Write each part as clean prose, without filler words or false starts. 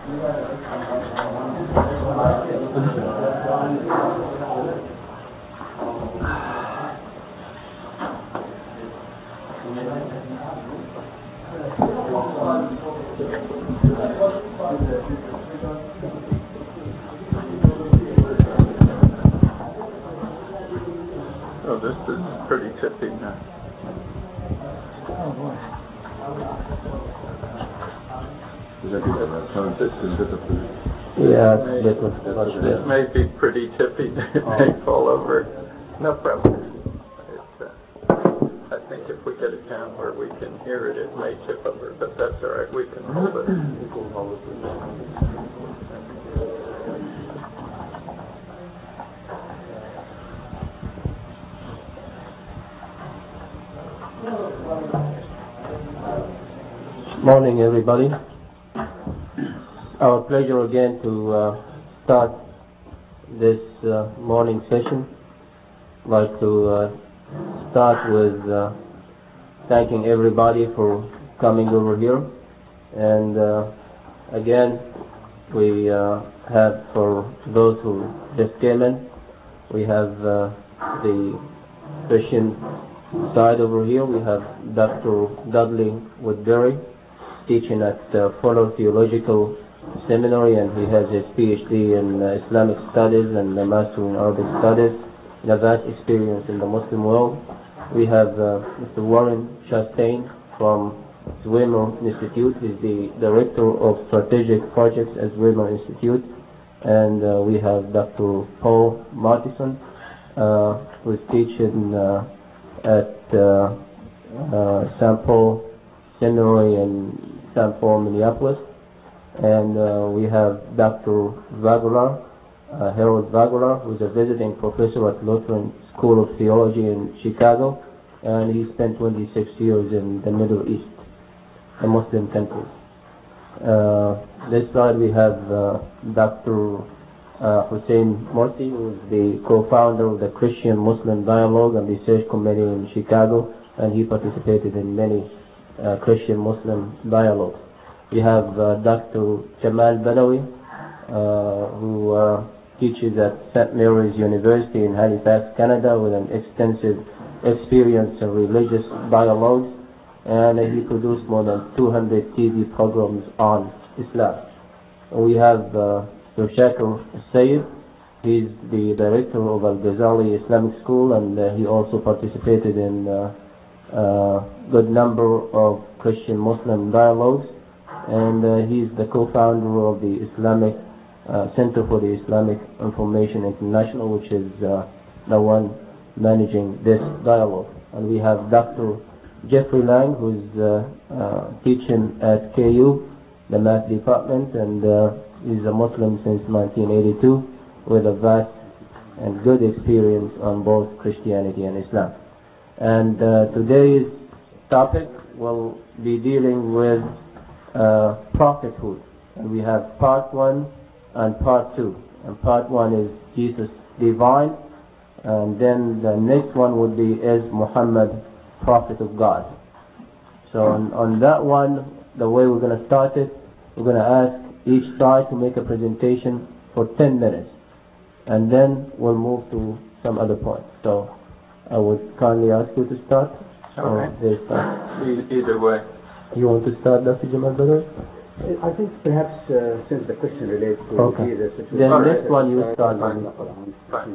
Oh, this is pretty tippy now. Yeah, it may be pretty tippy. It may fall over. No problem. I think if we get a count where we can hear it, it may tip over, but that's all right. We can hold it. Morning, everybody. Our pleasure again to start this morning session. I'd like to start with thanking everybody for coming over here. And again, we have, for those who just came in, we have the Christian side over here. We have Dr. Dudley Woodbury teaching at Fuller Theological Seminary, and he has his PhD in Islamic Studies and a Master in Arabic Studies, and a vast experience in the Muslim world. We have Mr. Warren Chastain from Zwimmer Institute. He's the Director of Strategic Projects at Zwimmer Institute. And we have Dr. Paul Martison, who is teaching at St. Paul Seminary in St. Paul, Minneapolis. And we have Dr. Vagular, Harold Vagular, who is a visiting professor at Lutheran School of Theology in Chicago, and he spent 26 years in the Middle East, a Muslim country. This side we have Dr. Hussein Morsi, who is the co-founder of the Christian Muslim Dialogue and Research Committee in Chicago, and he participated in many Christian Muslim dialogues. We have Dr. Jamal Badawi, who teaches at St. Mary's University in Halifax, Canada, with an extensive experience in religious dialogues, and he produced more than 200 TV programs on Islam. We have Sir Shakir Sayyid. He's the director of Al-Ghazali Islamic School, and he also participated in a good number of Christian Muslim dialogues, and he's the co-founder of the Islamic Center for the Islamic Information International, which is the one managing this dialogue. And we have Dr. Jeffrey Lang, who's teaching at KU, the math department, and he's a Muslim since 1982 with a vast and good experience on both Christianity and Islam. And today's topic will be dealing with prophethood. And we have part 1 and part 2. And part 1 is Jesus divine, and then the next one would be, is Muhammad prophet of God? So on that one, the way we're going to start it, we're going to ask each side to make a presentation for 10 minutes, and then we'll move to some other points. So I would kindly ask you to start. Okay. Either way. You want to start, Dr. Jamal Badr? I think perhaps since the question relates to Jesus, then next one you start. Fine.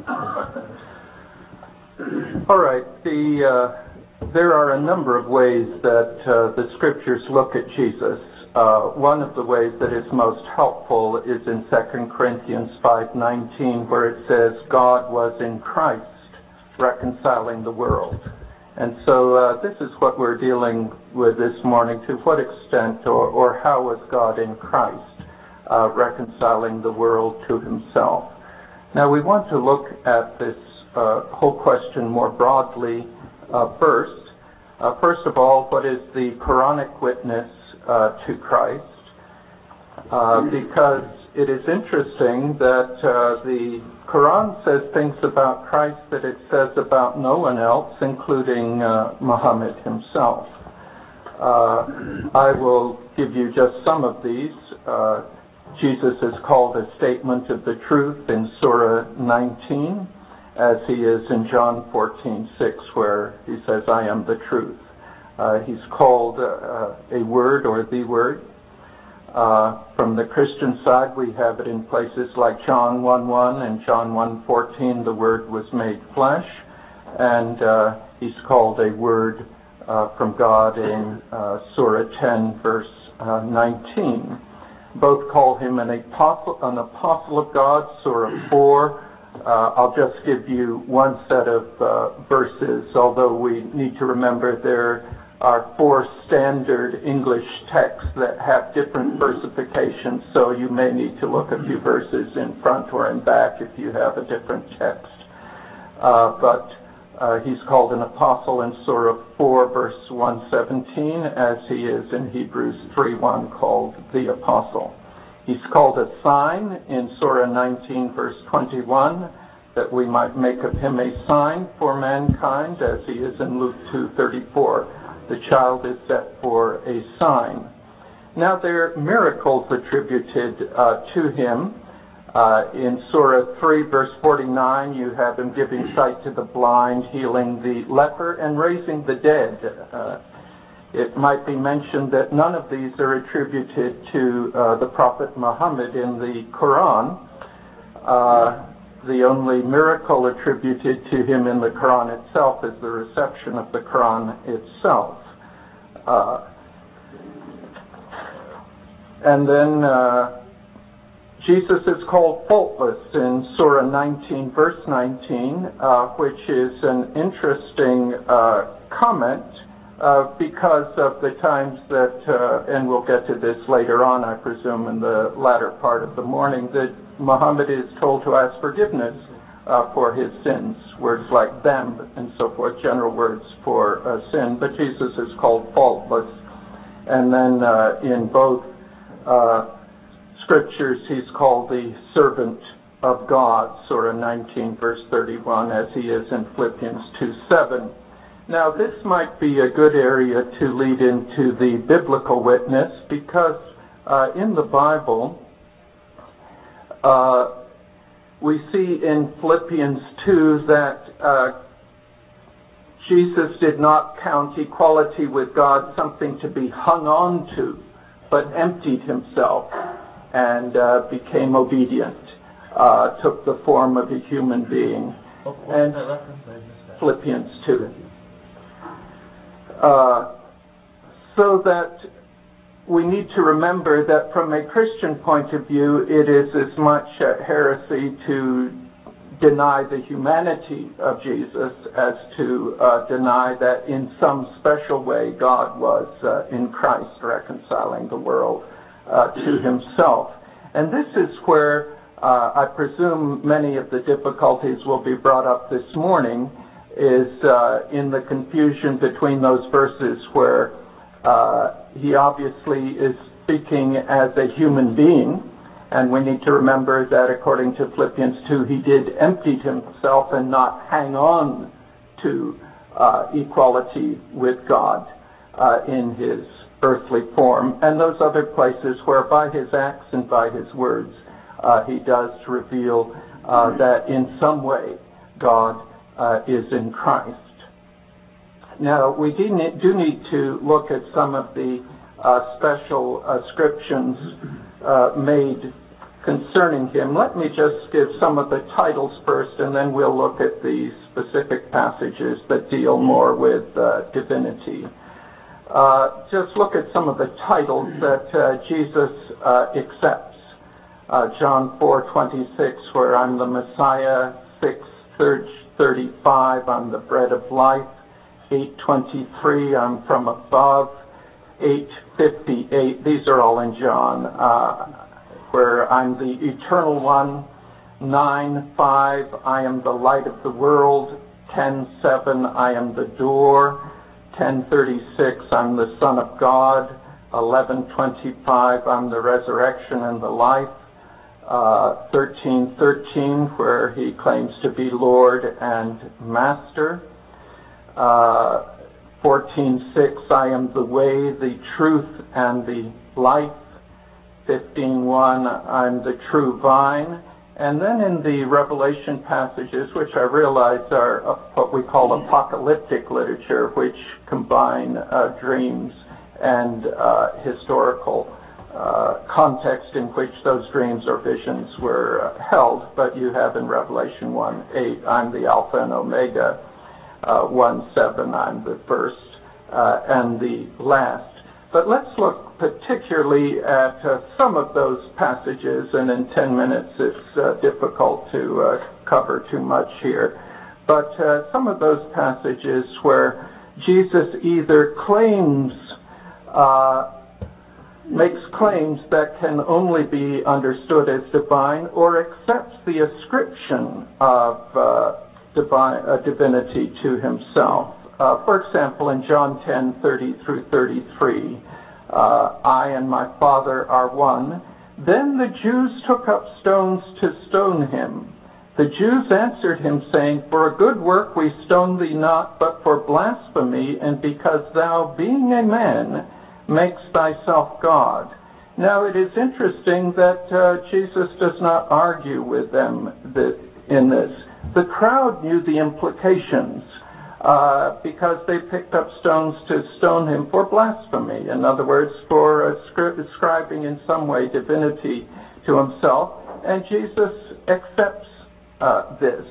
All right. There are a number of ways that the scriptures look at Jesus. One of the ways that is most helpful is in 2 Corinthians 5:19, where it says, God was in Christ reconciling the world. And so this is what we're dealing with this morning. To what extent or how was God in Christ reconciling the world to himself? Now we want to look at this whole question more broadly first. First of all, what is the Quranic witness to Christ? Because it is interesting that the Quran says things about Christ that it says about no one else, including Muhammad himself. I will give you just some of these. Jesus is called a statement of the truth in Surah 19, as he is in John 14:6, where he says, I am the truth. He's called a word or the word. From the Christian side, we have it in places like John 1:1 and John 1:14, the Word was made flesh, and he's called a word from God in Surah 10, verse 19. Both call him an apostle of God, Surah 4. I'll just give you one set of verses, although we need to remember there are 4 standard English texts that have different versifications, so you may need to look a few verses in front or in back if you have a different text. But he's called an apostle in Surah 4, verse 117, as he is in Hebrews 3:1 called the apostle. He's called a sign in Surah 19, verse 21, that we might make of him a sign for mankind, as he is in Luke 2:34. The child is set for a sign. Now there are miracles attributed to him. In Surah 3, verse 49, you have him giving sight to the blind, healing the leper, and raising the dead. It might be mentioned that none of these are attributed to the Prophet Muhammad in the Quran. The only miracle attributed to him in the Quran itself is the reception of the Quran itself. And then Jesus is called faultless in Surah 19, verse 19, which is an interesting comment because of the times that, and we'll get to this later on, I presume, in the latter part of the morning, that Muhammad is told to ask forgiveness for his sins, words like them and so forth, general words for sin, but Jesus is called faultless. And then in both scriptures he's called the servant of God, Surah 19, verse 31, as he is in Philippians 2:7. Now this might be a good area to lead into the biblical witness, because in the Bible we see in Philippians 2 that Jesus did not count equality with God something to be hung on to, but emptied himself and became obedient, took the form of a human being. And Philippians 2. So that we need to remember that from a Christian point of view, it is as much heresy to deny the humanity of Jesus as to deny that in some special way God was in Christ reconciling the world to himself. And this is where I presume many of the difficulties will be brought up this morning, is in the confusion between those verses where he obviously is speaking as a human being, and we need to remember that according to Philippians 2, he did empty himself and not hang on to equality with God in his earthly form, and those other places where by his acts and by his words he does reveal that in some way God is in Christ. Now, we do need to look at some of the special ascriptions made concerning him. Let me just give some of the titles first, and then we'll look at the specific passages that deal more with divinity. Just look at some of the titles that Jesus accepts. John 4:26, where I'm the Messiah. 6:35, I'm the bread of life. 8:23, I'm from above. 8:58, these are all in John, where I'm the eternal one. 9:5, I am the light of the world. 10:7, I am the door. 10:36, I'm the Son of God. 11:25, I'm the resurrection and the life. 13:13, where he claims to be Lord and Master. 14:6, I am the way, the truth, and the life. 15:1, I'm the true vine. And then in the Revelation passages, which I realize are what we call apocalyptic literature, which combine dreams and historical context in which those dreams or visions were held. But you have in Revelation 1:8, I'm the Alpha and Omega, 1:7, I'm the first and the last. But let's look particularly at some of those passages, and in 10 minutes it's difficult to cover too much here. But some of those passages where Jesus either makes claims that can only be understood as divine, or accepts the ascription of divinity to himself. For example, in John 10:30-33, I and my Father are one. Then the Jews took up stones to stone him. The Jews answered him, saying, For a good work we stone thee not, but for blasphemy, and because thou, being a man, makest thyself God. Now it is interesting that Jesus does not argue with them in this. The crowd knew the implications, because they picked up stones to stone him for blasphemy. In other words, for ascribing in some way divinity to himself. And Jesus accepts this.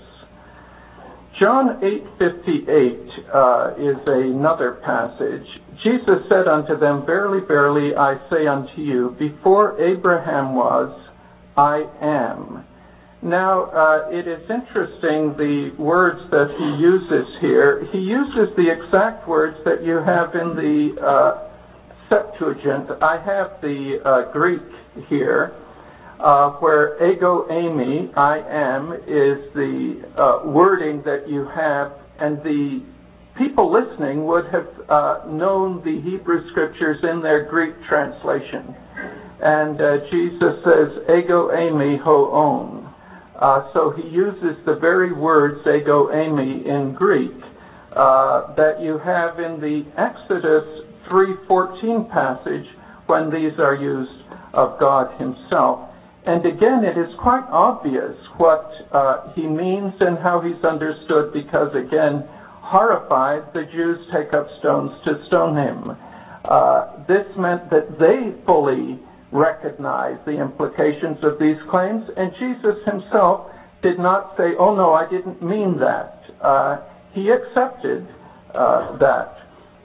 John 8:58 is another passage. Jesus said unto them, Verily, verily, I say unto you, before Abraham was, I am. Now, it is interesting the words that he uses here. He uses the exact words that you have in the Septuagint. I have the Greek here, where ego eimi, I am, is the wording that you have, and the people listening would have known the Hebrew scriptures in their Greek translation. And Jesus says, ego eimi hoon. So he uses the very words ego eimi in Greek that you have in the Exodus 3:14 passage when these are used of God himself. And again, it is quite obvious what he means and how he's understood, because again, horrified, the Jews take up stones to stone him. This meant that they fully recognize the implications of these claims, and Jesus himself did not say, oh no, I didn't mean that. He accepted that.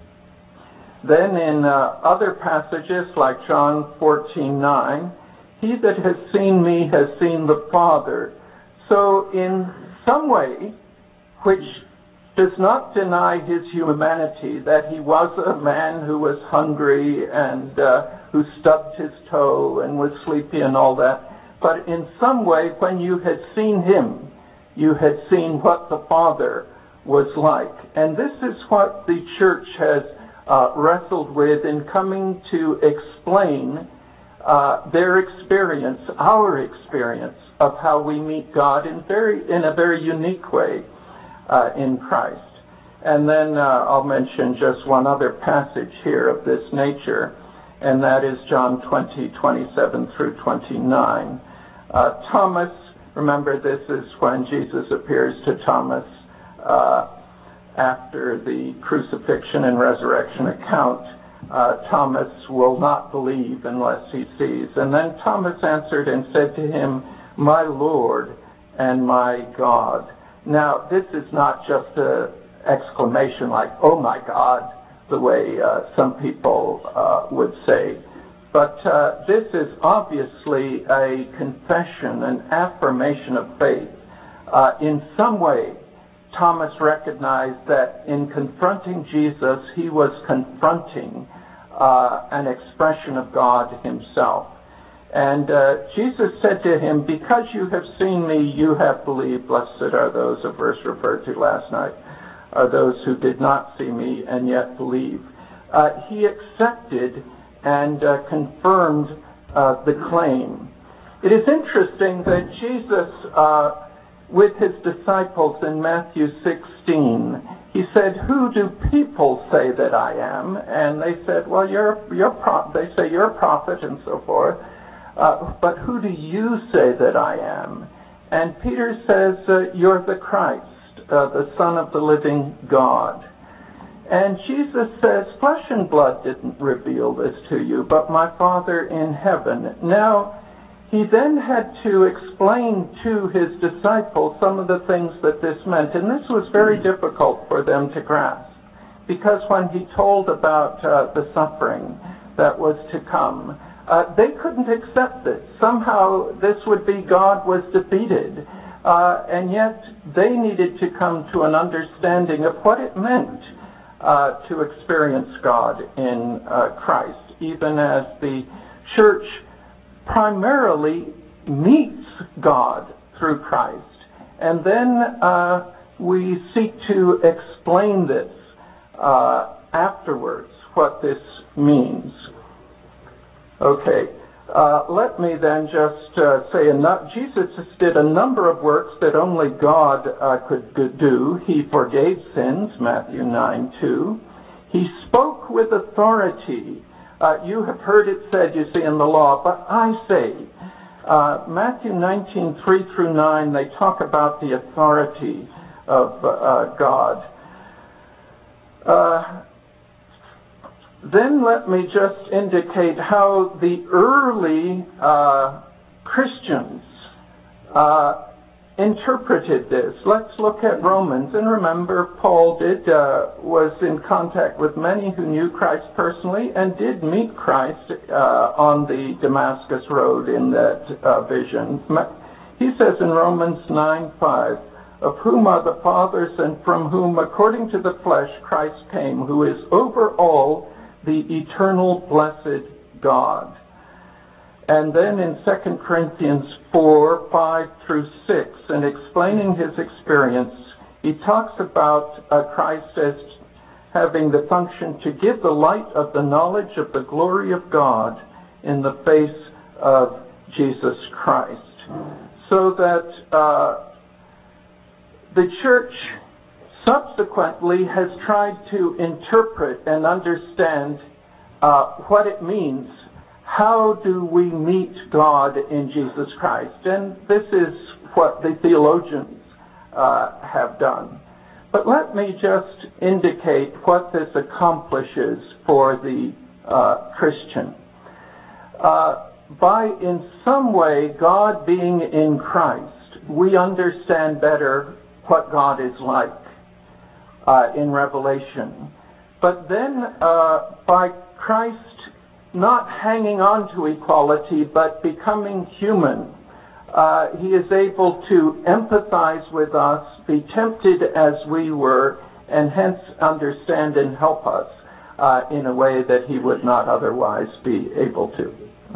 Then in other passages like John 14:9, he that has seen me has seen the Father. So in some way, which does not deny his humanity, that he was a man who was hungry and who stubbed his toe and was sleepy and all that. But in some way, when you had seen him, you had seen what the Father was like. And this is what the church has wrestled with in coming to explain their experience, our experience of how we meet God in a very unique way in Christ. And then I'll mention just one other passage here of this nature, and that is John 20:27-29. Thomas, remember this is when Jesus appears to Thomas after the crucifixion and resurrection account. Thomas will not believe unless he sees. And then Thomas answered and said to him, My Lord and my God. Now, this is not just an exclamation like, oh my God, the way some people would say. But this is obviously a confession, an affirmation of faith. In some way, Thomas recognized that in confronting Jesus, he was confronting an expression of God himself. And Jesus said to him, because you have seen me, you have believed. Blessed are those, a verse referred to last night, are those who did not see me and yet believe. He accepted and confirmed the claim. It is interesting that Jesus, with his disciples in Matthew 16, he said, who do people say that I am? And they said, well, they say you're a prophet and so forth. but who do you say that I am? And Peter says, you're the Christ, the Son of the living God. And Jesus says, flesh and blood didn't reveal this to you, but my Father in heaven. Now, he then had to explain to his disciples some of the things that this meant, and this was very difficult for them to grasp, because when he told about the suffering that was to come, they couldn't accept it. Somehow this would be God was defeated, and yet they needed to come to an understanding of what it meant to experience God in Christ, even as the church primarily meets God through Christ. And then we seek to explain this afterwards, what this means. Okay, let me then just say, Jesus did a number of works that only God could do. He forgave sins, Matthew 9:2. He spoke with authority. You have heard it said, you see, in the law, but I say, Matthew 19:3-9, they talk about the authority of God. Then let me just indicate how the early Christians interpreted this. Let's look at Romans. And remember, Paul was in contact with many who knew Christ personally and did meet Christ on the Damascus Road in that vision. He says in Romans 9:5, of whom are the fathers, and from whom, according to the flesh, Christ came, who is over all, the eternal blessed God. And then in 2 Corinthians 4:5-6, in explaining his experience, he talks about Christ as having the function to give the light of the knowledge of the glory of God in the face of Jesus Christ. So that the church subsequently has tried to interpret and understand what it means. How do we meet God in Jesus Christ? And this is what the theologians have done. But let me just indicate what this accomplishes for the Christian. By, in some way, God being in Christ, we understand better what God is like in Revelation. But then by Christ not hanging on to equality, but becoming human, he is able to empathize with us, be tempted as we were, and hence understand and help us in a way that he would not otherwise be able to.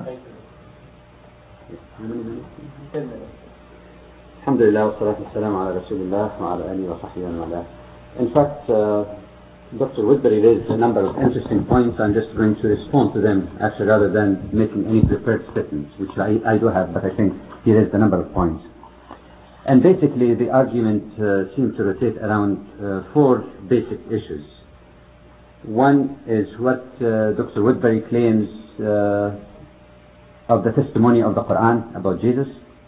Alhamdulillah, wa salatu wassalam ala Rasulullah wa ala alihi wa sahbihi wa ala. In fact, Dr. Woodbury raised a number of interesting points. I'm just going to respond to them, actually, rather than making any prepared statements, which I do have, but I think he raised a number of points. And basically, the argument seems to rotate around four basic issues. One is what Dr. Woodbury claims of the testimony of the Quran about Jesus.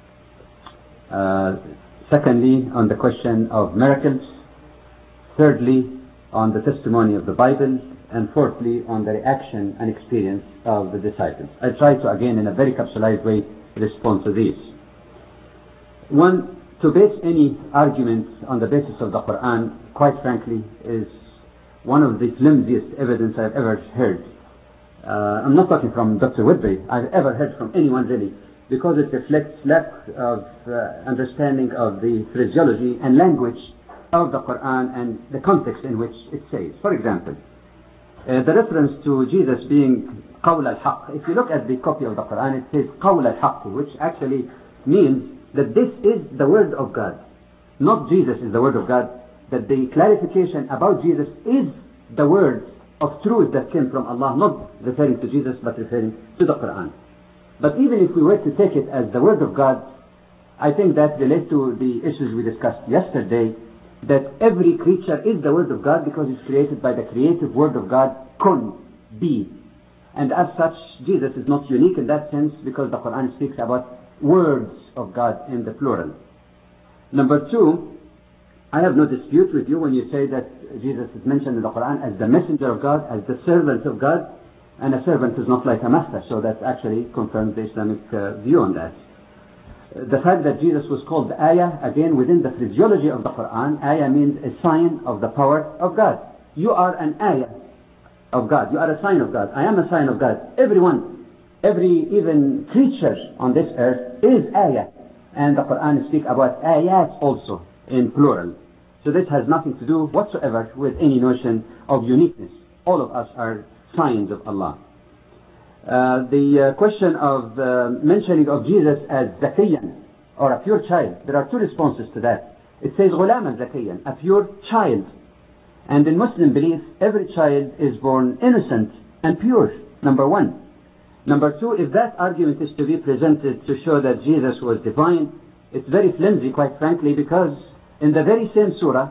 Secondly, on the question of miracles. Thirdly, on the testimony of the Bible. And fourthly, on the reaction and experience of the disciples. I try to, again, in a very capsulized way, respond to these. One, to base any argument on the basis of the Quran, quite frankly, is one of the flimsiest evidence I've ever heard. I'm not talking from Dr. Woodbury. I've ever heard from anyone really, because it reflects lack of understanding of the phraseology and language of the Quran and the context in which it says. For example, the reference to Jesus being qawl al-haq. If you look at the copy of the Quran, it says qawl al-haq, which actually means that this is the word of God. Not Jesus is the word of God. That the clarification about Jesus is the word of truth that came from Allah, not referring to Jesus but referring to the Quran. But even if we were to take it as the word of God, I think that relates to the issues we discussed yesterday, that every creature is the word of God because it's created by the creative word of God, kun, be. And as such, Jesus is not unique in that sense because the Quran speaks about words of God in the plural. Number two, I have no dispute with you when you say that Jesus is mentioned in the Quran as the messenger of God, as the servant of God, and a servant is not like a master, so that actually confirms the Islamic view on that. The fact that Jesus was called ayah, again within the phraseology of the Quran, ayah means a sign of the power of God. You are an ayah of God. You are a sign of God. I am a sign of God. Everyone, every even creature on this earth is ayah. And the Quran speaks about ayat also in plural. So this has nothing to do whatsoever with any notion of uniqueness. All of us are signs of Allah. The question of mentioning of Jesus as Zakiyyan, or a pure child, there are two responses to that. It says Ghulaman Zakiyyan, a pure child. And in Muslim belief, every child is born innocent and pure, number one. Number two, if that argument is to be presented to show that Jesus was divine, it's very flimsy, quite frankly, because in the very same surah,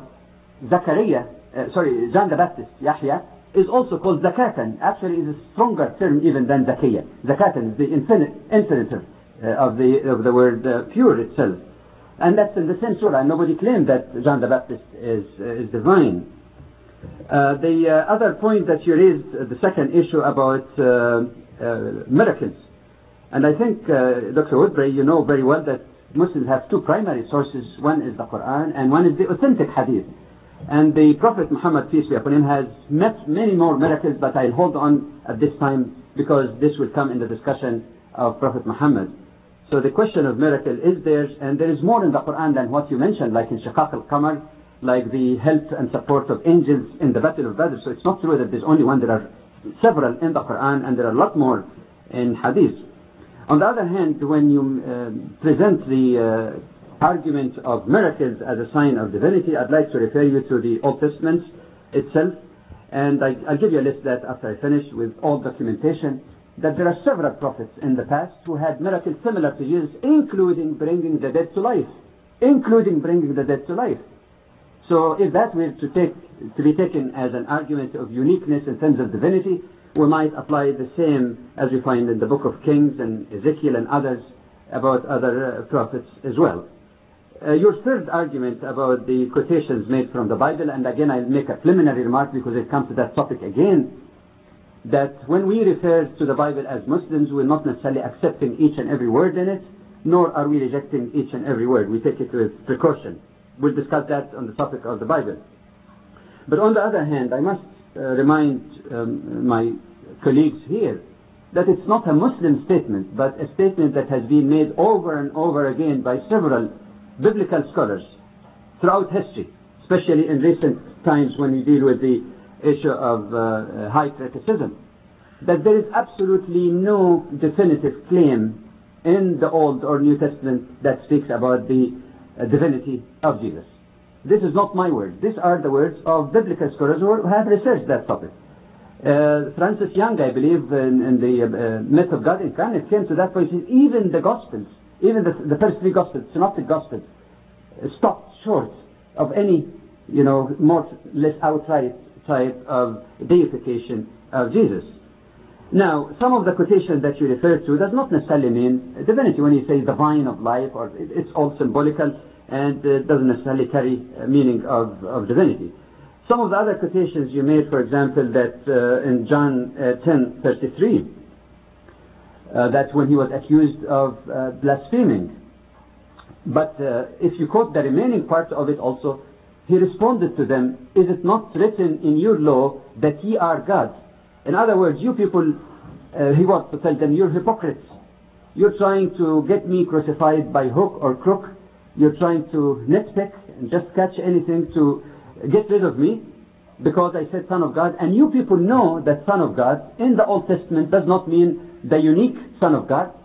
John the Baptist, Yahya, is also called Zakatan. Actually, is a stronger term even than Zakiyya. Zakatan is the infinitive of the word pure itself. And that's in the same surah. Nobody claimed that John the Baptist is divine. The other point that you raised, the second issue about miracles. And I think, Dr. Woodbury, you know very well that Muslims have two primary sources. One is the Quran and one is the authentic hadith. And the Prophet Muhammad, peace be upon him, has met many more miracles, but I'll hold on at this time because this will come in the discussion of Prophet Muhammad. So the question of miracle is there, and there is more in the Quran than what you mentioned, like in Shiqaq al-Qamar, like the help and support of angels in the Battle of Badr. So it's not true that there's only one. There are several in the Quran, and there are a lot more in Hadith. On the other hand, when you present the argument of miracles as a sign of divinity, I'd like to refer you to the Old Testament itself, and I'll give you a list that after I finish with all documentation, that there are several prophets in the past who had miracles similar to Jesus, including bringing the dead to life. So if that were to be taken as an argument of uniqueness in terms of divinity, we might apply the same as we find in the book of Kings and Ezekiel and others about other prophets as well. Your third argument about the quotations made from the Bible, and again I'll make a preliminary remark because it comes to that topic again, that when we refer to the Bible as Muslims, we're not necessarily accepting each and every word in it, nor are we rejecting each and every word. We take it with precaution. We'll discuss that on the topic of the Bible. But on the other hand, I must remind my colleagues here that it's not a Muslim statement, but a statement that has been made over and over again by several biblical scholars throughout history, especially in recent times when we deal with the issue of high criticism, that there is absolutely no definitive claim in the Old or New Testament that speaks about the divinity of Jesus. This is not my words. These are the words of biblical scholars who have researched that topic. Francis Young, I believe, in the Myth of God Incarnate, came to that point. Even the Gospels, even the first three Gospels, Synoptic Gospels, stopped short of any, more or less outright type of deification of Jesus. Now, some of the quotations that you refer to does not necessarily mean divinity. When you say the vine of life, or it's all symbolical and doesn't necessarily carry a meaning of divinity. Some of the other quotations you made, for example, that in John 10:33, that when he was accused of blaspheming. But if you quote the remaining part of it also, he responded to them, "Is it not written in your law that ye are gods?" In other words, you people, he wants to tell them, you're hypocrites. You're trying to get me crucified by hook or crook. You're trying to nitpick and just catch anything to get rid of me because I said Son of God. And you people know that Son of God in the Old Testament does not mean the unique Son of God.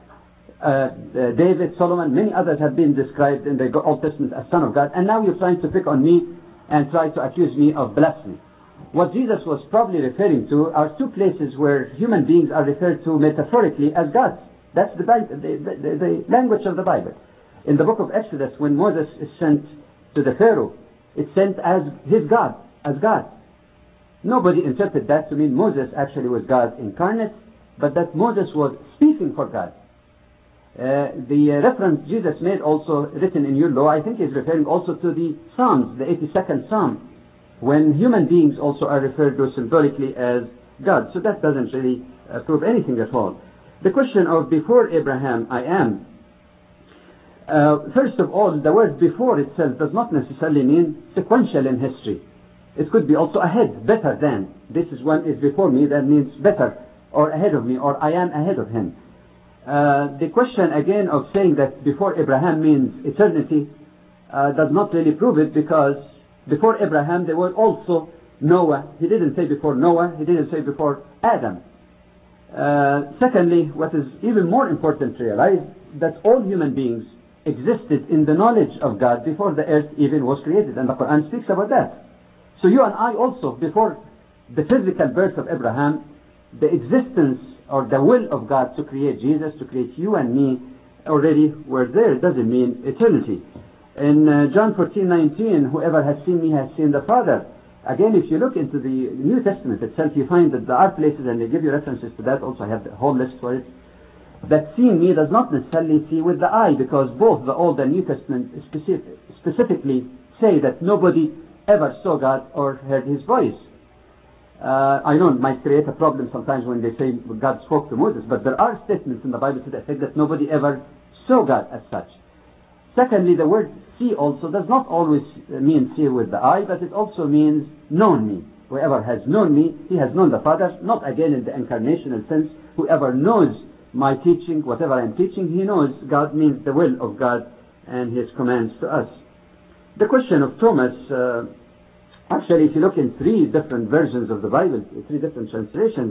David, Solomon, many others have been described in the Old Testament as Son of God. And now you're trying to pick on me and try to accuse me of blasphemy. What Jesus was probably referring to are two places where human beings are referred to metaphorically as gods. That's the language of the Bible. In the book of Exodus, when Moses is sent to the Pharaoh, it's sent as his God, as God. Nobody interpreted that to mean Moses actually was God incarnate. but that Moses was speaking for God. The reference Jesus made also written in your law, I think is referring also to the Psalms, the 82nd Psalm, when human beings also are referred to symbolically as God. So that doesn't really prove anything at all. The question of before Abraham, I am. First of all, the word before itself does not necessarily mean sequential in history. It could be also ahead, better than. This is one is before me, that means better, or ahead of me, or I am ahead of him. The question again of saying that before Abraham means eternity does not really prove it, because before Abraham there was also Noah. He didn't say before Noah, he didn't say before Adam. Secondly, what is even more important to realize, that all human beings existed in the knowledge of God before the earth even was created, and the Quran speaks about that. So you and I also, before the physical birth of Abraham, the existence or the will of God to create Jesus, to create you and me, already were there. It doesn't mean eternity. In John 14:19, whoever has seen me has seen the Father. Again, if you look into the New Testament itself, you find that there are places, and they give you references to that, also I have the whole list for it, that seeing me does not necessarily see with the eye, because both the Old and New Testament specifically say that nobody ever saw God or heard his voice. I know it might create a problem sometimes when they say God spoke to Moses, but there are statements in the Bible to the effect that nobody ever saw God as such. Secondly, the word see also does not always mean see with the eye, but it also means known me. Whoever has known me, he has known the Father, not again in the incarnational sense. Whoever knows my teaching, whatever I'm teaching, he knows God, means the will of God and his commands to us. The question of Thomas, actually if you look in three different versions of the Bible, three different translations,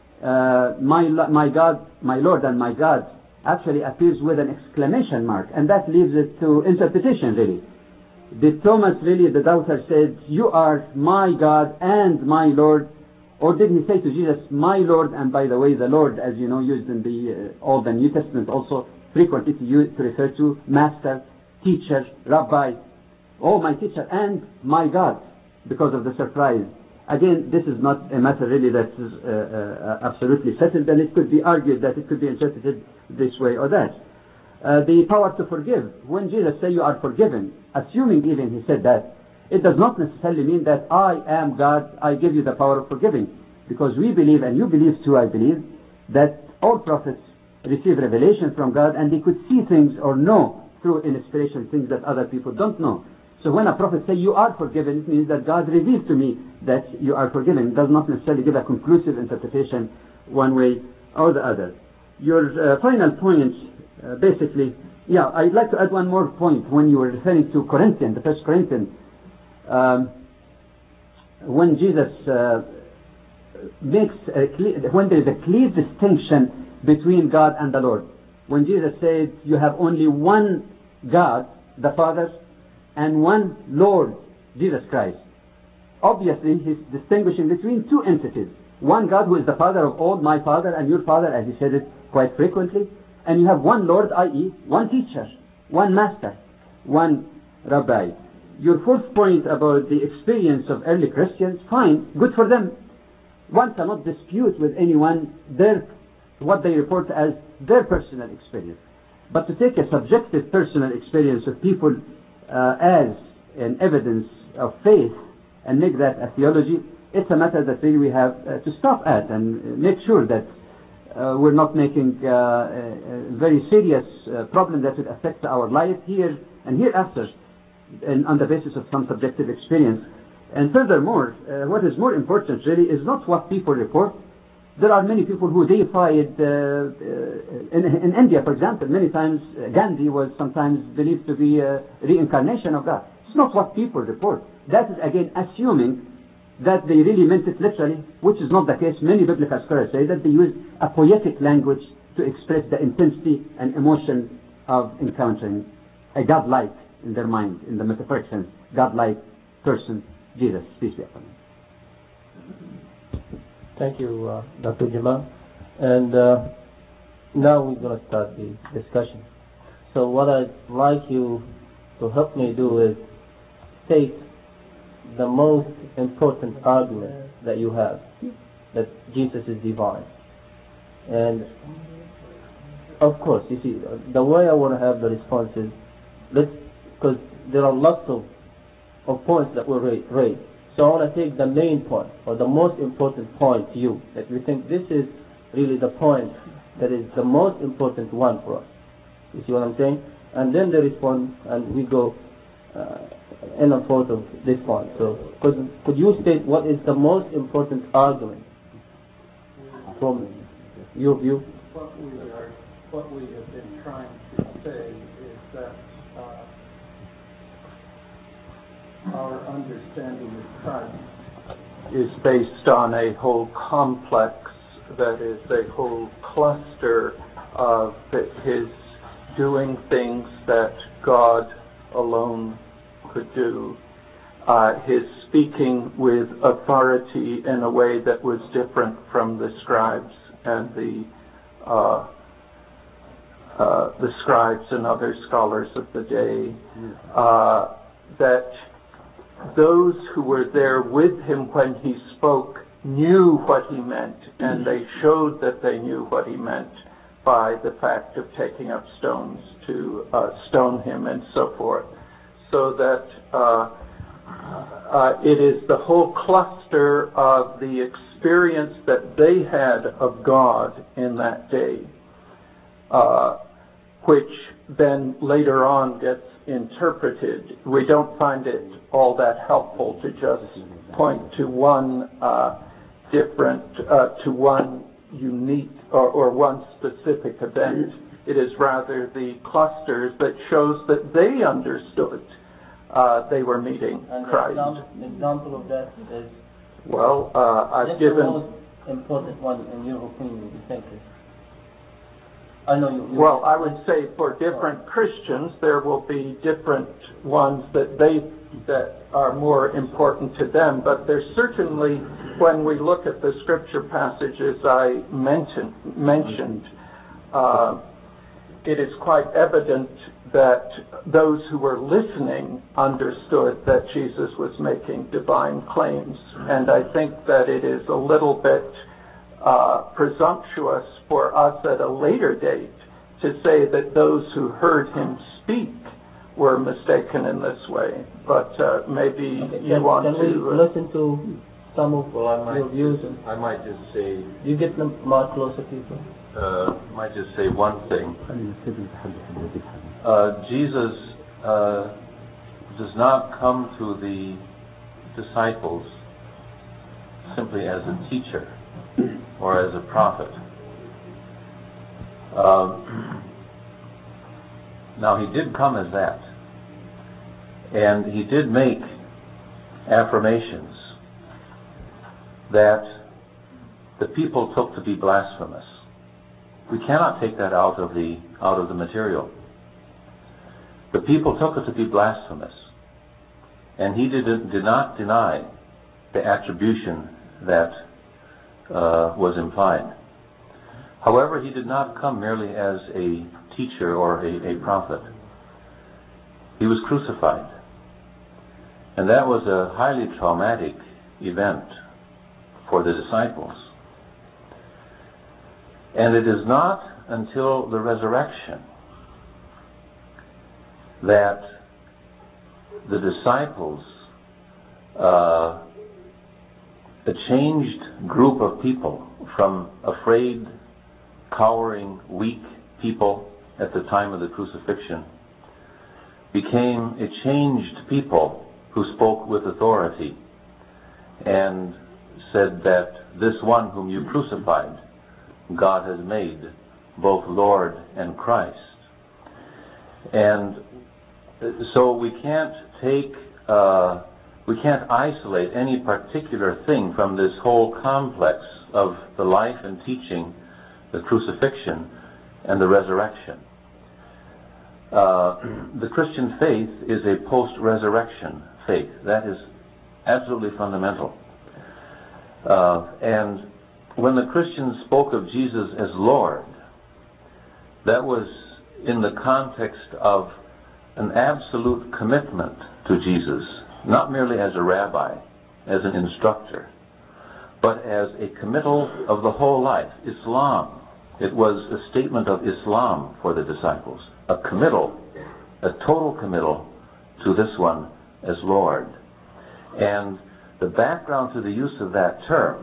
my God, my Lord and my God actually appears with an exclamation mark, and that leaves it to interpretation really. Did Thomas really, the doubter, said, you are my God and my Lord? Or did he say to Jesus, my Lord, and by the way, the Lord, as you know, used in the Old and New Testament also frequently to refer to master, teacher, rabbi, oh my teacher and my God, because of the surprise. Again, this is not a matter really that is absolutely settled, and it could be argued that it could be interpreted this way or that. The power to forgive. When Jesus said you are forgiven, assuming even he said that, it does not necessarily mean that I am God, I give you the power of forgiving. Because we believe, and you believe too, I believe, that all prophets receive revelation from God, and they could see things or know through inspiration things that other people don't know. So when a prophet says you are forgiven, it means that God revealed to me that you are forgiven. It does not necessarily give a conclusive interpretation one way or the other. Your final point, basically, I'd like to add one more point. When you were referring to Corinthians, the First Corinthians, when Jesus when there is a clear distinction between God and the Lord. When Jesus said you have only one God, the Father, and one Lord, Jesus Christ. Obviously, he's distinguishing between two entities. One God who is the Father of all, my Father and your Father, as he said it quite frequently. And you have one Lord, i.e., one teacher, one master, one rabbi. Your fourth point about the experience of early Christians, fine, good for them. One cannot dispute with anyone what they report as their personal experience. But to take a subjective personal experience of people as an evidence of faith and make that a theology, it's a matter that really we have to stop at and make sure that we're not making a very serious problem that would affect our life here and hereafter on the basis of some subjective experience. And furthermore, what is more important really is not what people report. There are many people who deified, in India, for example, many times Gandhi was sometimes believed to be a reincarnation of God. It's not what people report. That is again assuming that they really meant it literally, which is not the case. Many biblical scholars say that they use a poetic language to express the intensity and emotion of encountering a God-like in their mind, in the metaphoric sense, God-like person, Jesus, peace be upon him. Thank you, Dr. Jamal. And now we're going to start the discussion. So what I'd like you to help me do is take the most important argument that you have, that Jesus is divine. And of course, you see, the way I want to have the response is, because there are lots of points that were raised. So I want to take the main point, or the most important point to you, that we think this is really the point that is the most important one for us. You see what I'm saying? And then they respond, and we go in and forth of this point. So could you state what is the most important argument from your view? What we have been trying to say is that our understanding of Christ is based on a whole complex, that is a whole cluster of his doing things that God alone could do, his speaking with authority in a way that was different from the scribes and the scribes and other scholars of the day, that those who were there with him when he spoke knew what he meant, and they showed that they knew what he meant by the fact of taking up stones to stone him and so forth. So that it is the whole cluster of the experience that they had of God in that day, which then later on gets interpreted. We don't find it all that helpful to just point to one to one unique or one specific event. It is rather the clusters that shows that they understood they were meeting Christ. An example of that is, well, I've given the most important one in your opinion, you think is? I know you. Well, I would say for different Christians there will be different ones that are more important to them, but there's certainly, when we look at the scripture passages I mentioned, it is quite evident that those who were listening understood that Jesus was making divine claims, and I think that it is a little bit presumptuous for us at a later date to say that those who heard him speak were mistaken in this way. But maybe you want to listen to some of your views. I might just say. You get them more closer, people. Might just say one thing. Jesus does not come to the disciples simply as a teacher or as a prophet. Now, he did come as that, and he did make affirmations that the people took to be blasphemous. We cannot take that out of the material. The people took it to be blasphemous, and he did not deny the attribution that was implied. However, he did not come merely as a teacher or a prophet. He was crucified, and that was a highly traumatic event for the disciples. And it is not until the resurrection that the disciples, a changed group of people from afraid, cowering, weak people at the time of the crucifixion, became a changed people who spoke with authority and said that this one whom you crucified, God has made both Lord and Christ. And so we can't isolate any particular thing from this whole complex of the life and teaching, the crucifixion and the resurrection. The Christian faith is a post-resurrection faith. That is absolutely fundamental. And when the Christians spoke of Jesus as Lord, that was in the context of an absolute commitment to Jesus, not merely as a rabbi, as an instructor, but as a committal of the whole life. Islam It was a statement of Islam for the disciples, a committal, a total committal to this one as Lord. And the background to the use of that term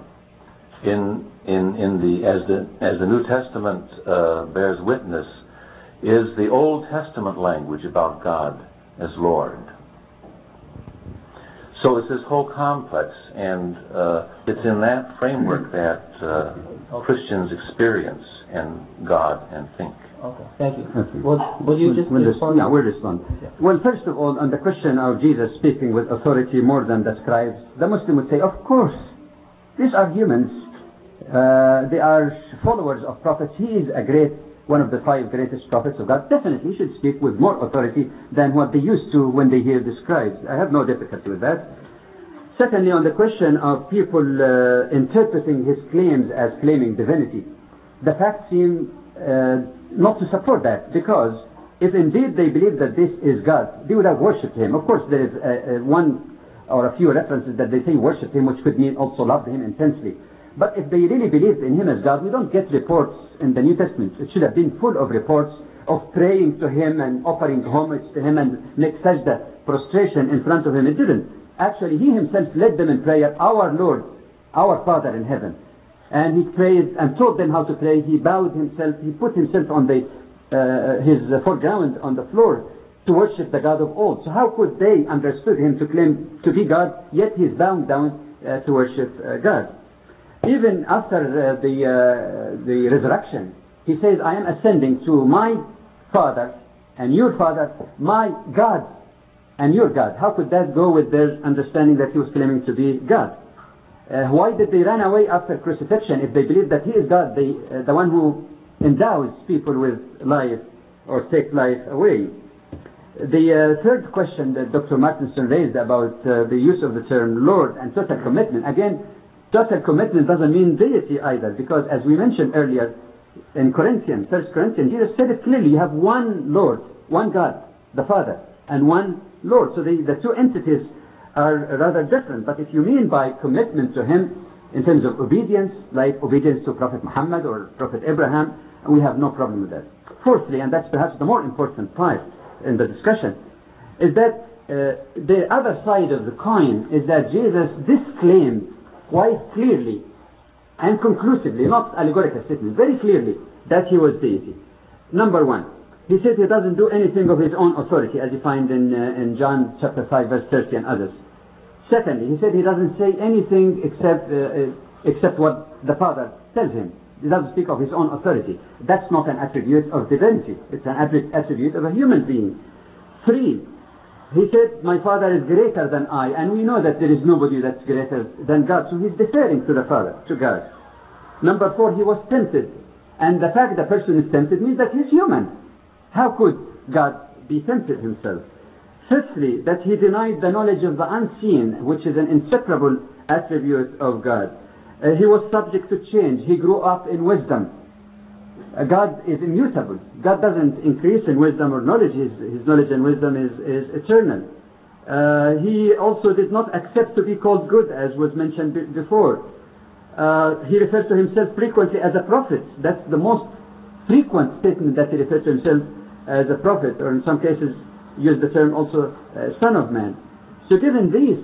as the New Testament bears witness is the Old Testament language about God as Lord. So it's this whole complex, and it's in that framework that Christians experience and God and think. Okay, thank you. Okay. Would you just respond? Yeah, we'll respond. Yeah. Well, first of all, on the question of Jesus speaking with authority more than the scribes, the Muslim would say, of course, these are humans. They are followers of prophets. He is one of the 5 greatest prophets of God. Definitely he should speak with more authority than what they used to when they hear the scribes. I have no difficulty with that. Secondly, on the question of people interpreting his claims as claiming divinity, the facts seem not to support that, because if indeed they believe that this is God, they would have worshipped him. Of course, there is one or a few references that they say worship him, which could mean also loved him intensely. But if they really believed in him as God, we don't get reports in the New Testament. It should have been full of reports of praying to him and offering homage to him and make sajda, prostration in front of him. It didn't. Actually, he himself led them in prayer, our Lord, our Father in heaven. And he prayed and taught them how to pray. He bowed himself. He put himself on his foreground on the floor to worship the God of all. So how could they understood him to claim to be God, yet he's bowed down to worship God? Even after the resurrection, he says, I am ascending to my Father and your Father, my God and your God. How could that go with their understanding that he was claiming to be God? Why did they run away after crucifixion if they believe that he is God, the one who endows people with life or takes life away? The third question that Dr. Martinson raised about the use of the term Lord and total commitment. Again, total commitment doesn't mean deity either, because as we mentioned earlier in Corinthians, 1 Corinthians, Jesus said it clearly, you have one Lord, one God, the Father, and one Lord. So the two entities are rather different. But if you mean by commitment to him in terms of obedience, like obedience to Prophet Muhammad or Prophet Abraham, we have no problem with that. Fourthly, and that's perhaps the more important part in the discussion, is that the other side of the coin is that Jesus disclaimed quite clearly and conclusively, not allegorical statements, very clearly, that he was deity. Number one, he said he doesn't do anything of his own authority, as you find in John chapter 5 verse 30 and others. Secondly, he said he doesn't say anything except what the Father tells him. He doesn't speak of his own authority. That's not an attribute of divinity. It's an attribute of a human being. 3, he said, my Father is greater than I, and we know that there is nobody that's greater than God. So he's deferring to the Father, to God. Number 4, he was tempted. And the fact the person is tempted means that he's human. How could God be tempted himself? Fifthly, that he denied the knowledge of the unseen, which is an inseparable attribute of God. He was subject to change. He grew up in wisdom. God is immutable. God doesn't increase in wisdom or knowledge. His knowledge and wisdom is eternal. He also did not accept to be called good, as was mentioned before. He referred to himself frequently as a prophet. That's the most frequent statement that he referred to himself as a prophet, or in some cases used the term also son of man. So given this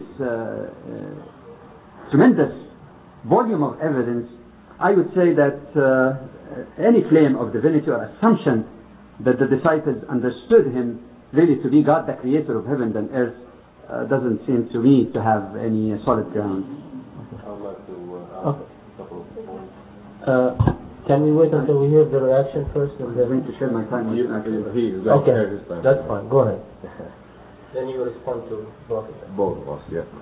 tremendous volume of evidence, I would say that any claim of divinity or assumption that the disciples understood him really to be God, the creator of heaven and earth, doesn't seem to me to have any solid ground. I would like to ask a couple of points. Can we wait until we hear the reaction first? And then... I'm going to share my time. Okay, that's fine. Go ahead. Then you respond to both of them. Both of us, yeah.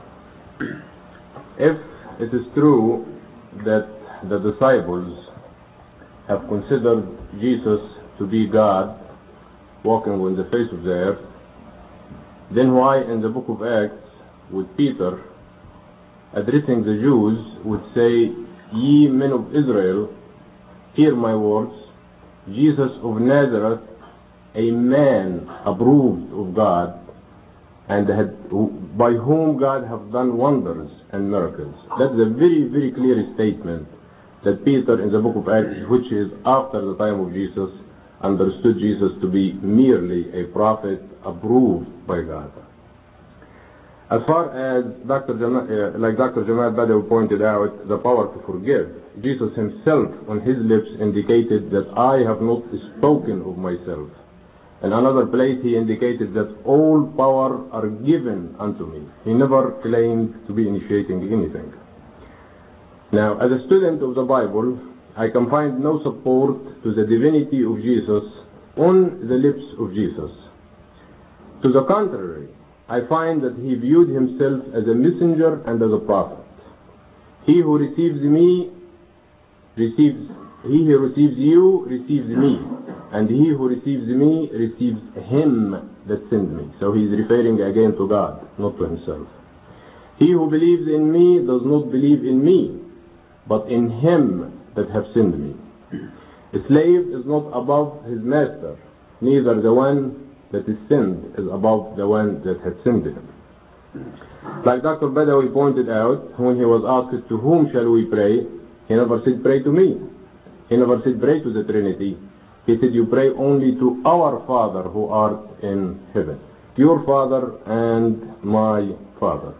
If it is true that the disciples have considered Jesus to be God walking on the face of the earth, then why in the book of Acts with Peter addressing the Jews would say, ye men of Israel, hear my words, Jesus of Nazareth, a man approved of God, and by whom God have done wonders and miracles. That's a very, very clear statement that Peter in the book of Acts, which is after the time of Jesus, understood Jesus to be merely a prophet approved by God. As far as Dr. Jamal Badawi pointed out, the power to forgive, Jesus himself on his lips indicated that I have not spoken of myself. In another place he indicated that all power are given unto me. He never claimed to be initiating anything. Now, as a student of the Bible, I can find no support to the divinity of Jesus on the lips of Jesus. To the contrary, I find that he viewed himself as a messenger and as a prophet. He who receives me receives, he who receives you receives me, and he who receives me receives him that sent me. So he's referring again to God, not to himself. He who believes in me does not believe in me, but in him that have sent me. A slave is not above his master, neither the one that is sent is above the one that had sent him. Like Dr. Badawi pointed out, when he was asked to whom shall we pray, he never said pray to me. He never said pray to the Trinity. He said you pray only to our Father who art in heaven. Your Father and my Father.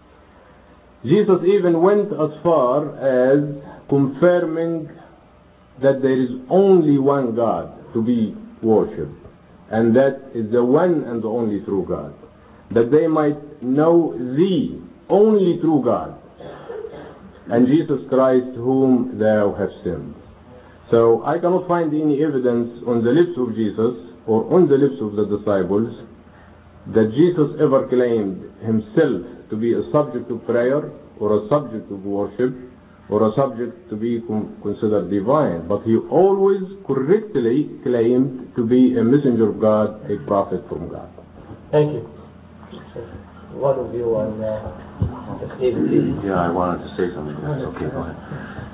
Jesus even went as far as confirming that there is only one God to be worshipped, and that is the one and the only true God, that they might know the only true God, and Jesus Christ whom thou hast sent. So I cannot find any evidence on the lips of Jesus or on the lips of the disciples that Jesus ever claimed himself to be a subject of prayer or a subject of worship or a subject to be considered divine, but he always correctly claimed to be a messenger of God, a prophet from God. Thank you. What of you on Yeah, I wanted to say something. Okay, go ahead.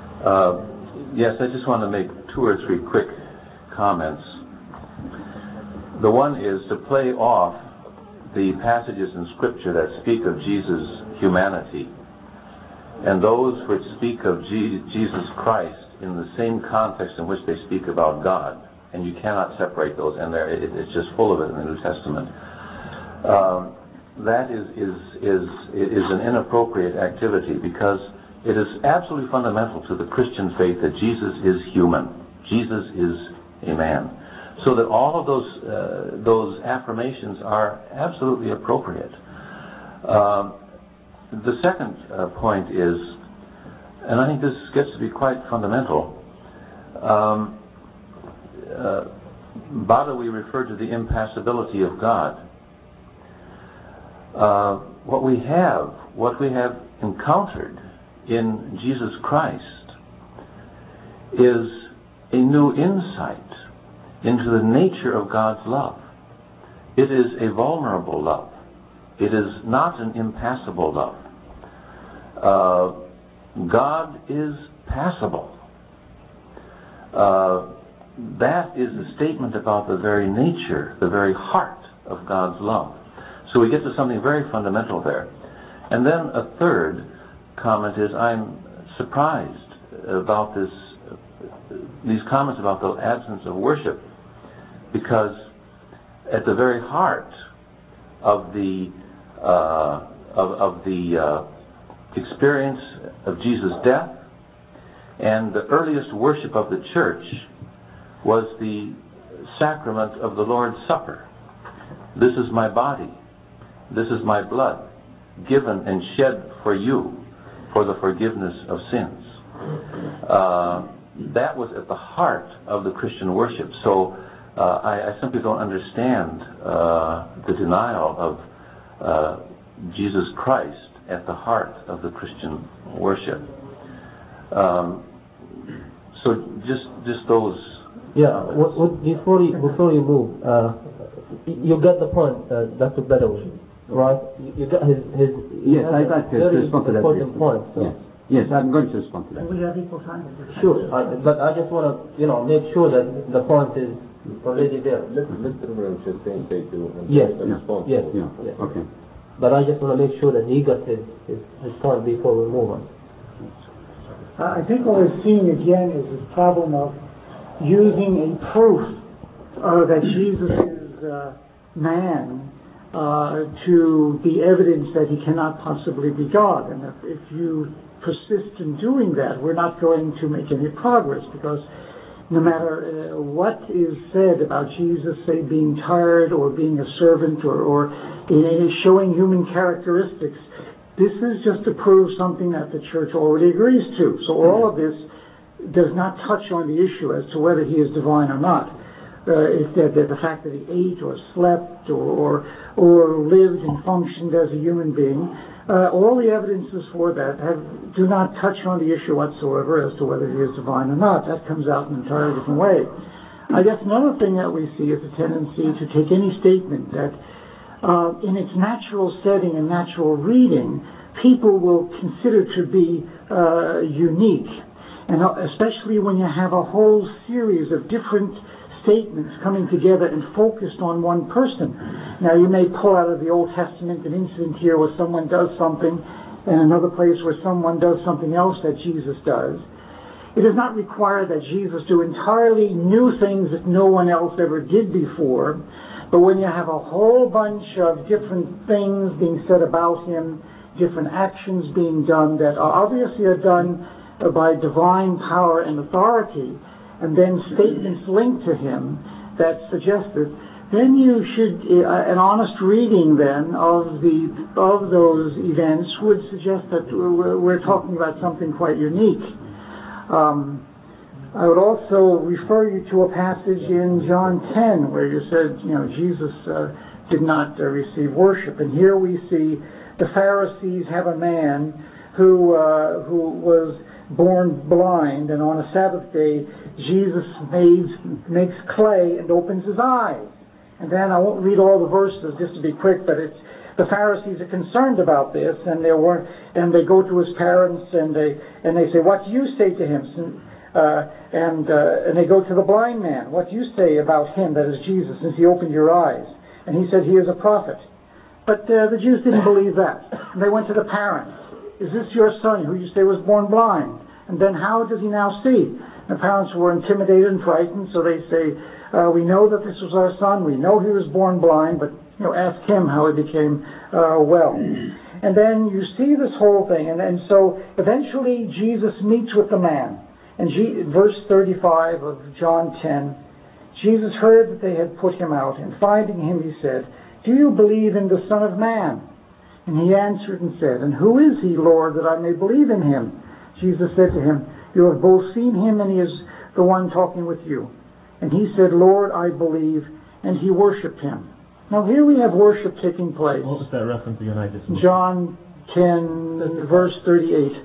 Yes, I just want to make 2 or 3 quick comments. The one is to play off the passages in Scripture that speak of Jesus' humanity and those which speak of Jesus Christ in the same context in which they speak about God. And you cannot separate those, and it's just full of it in the New Testament. That is an inappropriate activity, because it is absolutely fundamental to the Christian faith that Jesus is human. Jesus is a man. So that all of those affirmations are absolutely appropriate. The second point is, and I think this gets to be quite fundamental, Badawi referred to the impassibility of God. What we have encountered in Jesus Christ is a new insight into the nature of God's love. It is a vulnerable love. It is not an impassible love. God is passible. That is a statement about the very nature, the very heart of God's love. So we get to something very fundamental there. And then a third comment is, I'm surprised about these comments about the absence of worship, because at the very heart of the experience of Jesus' death and the earliest worship of the church was the sacrament of the Lord's Supper. This is my body, this is my blood, given and shed for you for the forgiveness of sins. That was at the heart of the Christian worship. So I simply don't understand the denial of Jesus Christ at the heart of the Christian worship. So just those. Yeah. Before you move, you got the point, Dr. Badawi, right? You got his. Yes, I'd like to respond to that. Important point. So. Yes, I'm going to respond to that. Sure, but I just want to make sure that the point is already there. Mr. Branch is saying take you and Yes. respond. Yes. Yeah. Okay. But I just want to make sure that he got his point before we move on. I think what we're seeing again is this problem of using a proof that Jesus is man to be evidence that he cannot possibly be God. And if you persist in doing that, we're not going to make any progress, because no matter what is said about Jesus, say being tired or being a servant or showing human characteristics, this is just to prove something that the church already agrees to. So all of this does not touch on the issue as to whether he is divine or not. The fact that he ate or slept or lived and functioned as a human being, all the evidences for that do not touch on the issue whatsoever as to whether he is divine or not. That comes out in an entirely different way. I guess another thing that we see is a tendency to take any statement that in its natural setting and natural reading, people will consider to be unique. And especially when you have a whole series of different statements coming together and focused on one person. Now, you may pull out of the Old Testament an incident here where someone does something, and another place where someone does something else that Jesus does. It is not required that Jesus do entirely new things that no one else ever did before, but when you have a whole bunch of different things being said about him, different actions being done that obviously are done by divine power and authority, and then statements linked to him that suggest it, then you should, an honest reading then of those events would suggest that we're talking about something quite unique. I would also refer you to a passage in John 10 where you said, Jesus did not receive worship. And here we see the Pharisees have a man who was born blind, and on a Sabbath day Jesus makes clay and opens his eyes. And then I won't read all the verses just to be quick, but it's the Pharisees are concerned about this, and they go to his parents and they say, "What do you say to him?" And they go to the blind man. "What do you say about him, that is Jesus, since he opened your eyes?" And he said, "He is a prophet." But the Jews didn't believe that. And they went to the parents. "Is this your son, who you say was born blind? And then how does he now see?" The parents were intimidated and frightened, so they say, "We know that this was our son. We know he was born blind, but ask him how he became well." And then you see this whole thing, and so eventually Jesus meets with the man. And verse 35 of John 10, Jesus heard that they had put him out, and finding him he said, "Do you believe in the Son of Man?" And he answered and said, "And who is he, Lord, that I may believe in him?" Jesus said to him, "You have both seen him, and he is the one talking with you." And he said, "Lord, I believe," and he worshipped him. Now here we have worship taking place. What was that reference again? John 10, verse 38.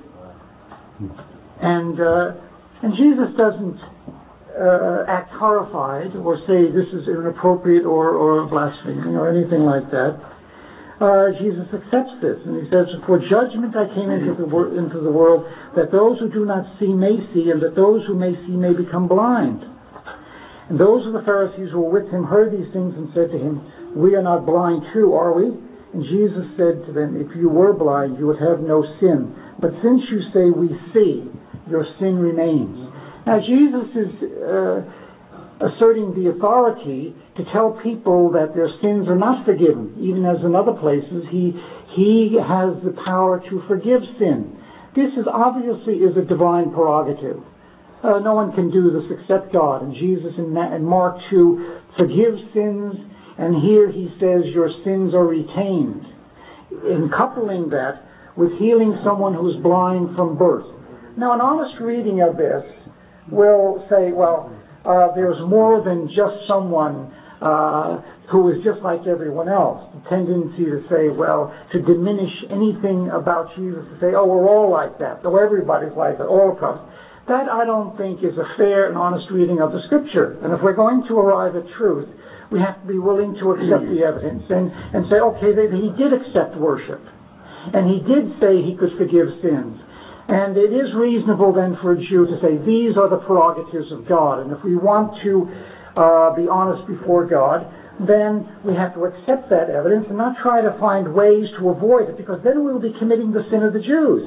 And Jesus doesn't act horrified or say this is inappropriate or blasphemy or anything like that. Jesus accepts this, and he says, "For judgment I came into the world, that those who do not see may see, and that those who may see may become blind." And those of the Pharisees who were with him heard these things and said to him, "We are not blind too, are we?" And Jesus said to them, "If you were blind, you would have no sin. But since you say we see, your sin remains." Now Jesus is asserting the authority to tell people that their sins are not forgiven, even as in other places he has the power to forgive sin. This is obviously a divine prerogative. No one can do this except God. And Jesus in Mark 2 forgives sins, and here he says your sins are retained. In coupling that with healing someone who's blind from birth. Now an honest reading of this will say, well, there's more than just someone who is just like everyone else. The tendency to say, well, to diminish anything about Jesus, to say, oh, we're all like that, though everybody's like that, all of us. That, I don't think, is a fair and honest reading of the Scripture. And if we're going to arrive at truth, we have to be willing to accept the evidence and say, okay, he did accept worship. And he did say he could forgive sins. And it is reasonable then for a Jew to say, these are the prerogatives of God. And if we want to be honest before God, then we have to accept that evidence and not try to find ways to avoid it, because then we'll be committing the sin of the Jews.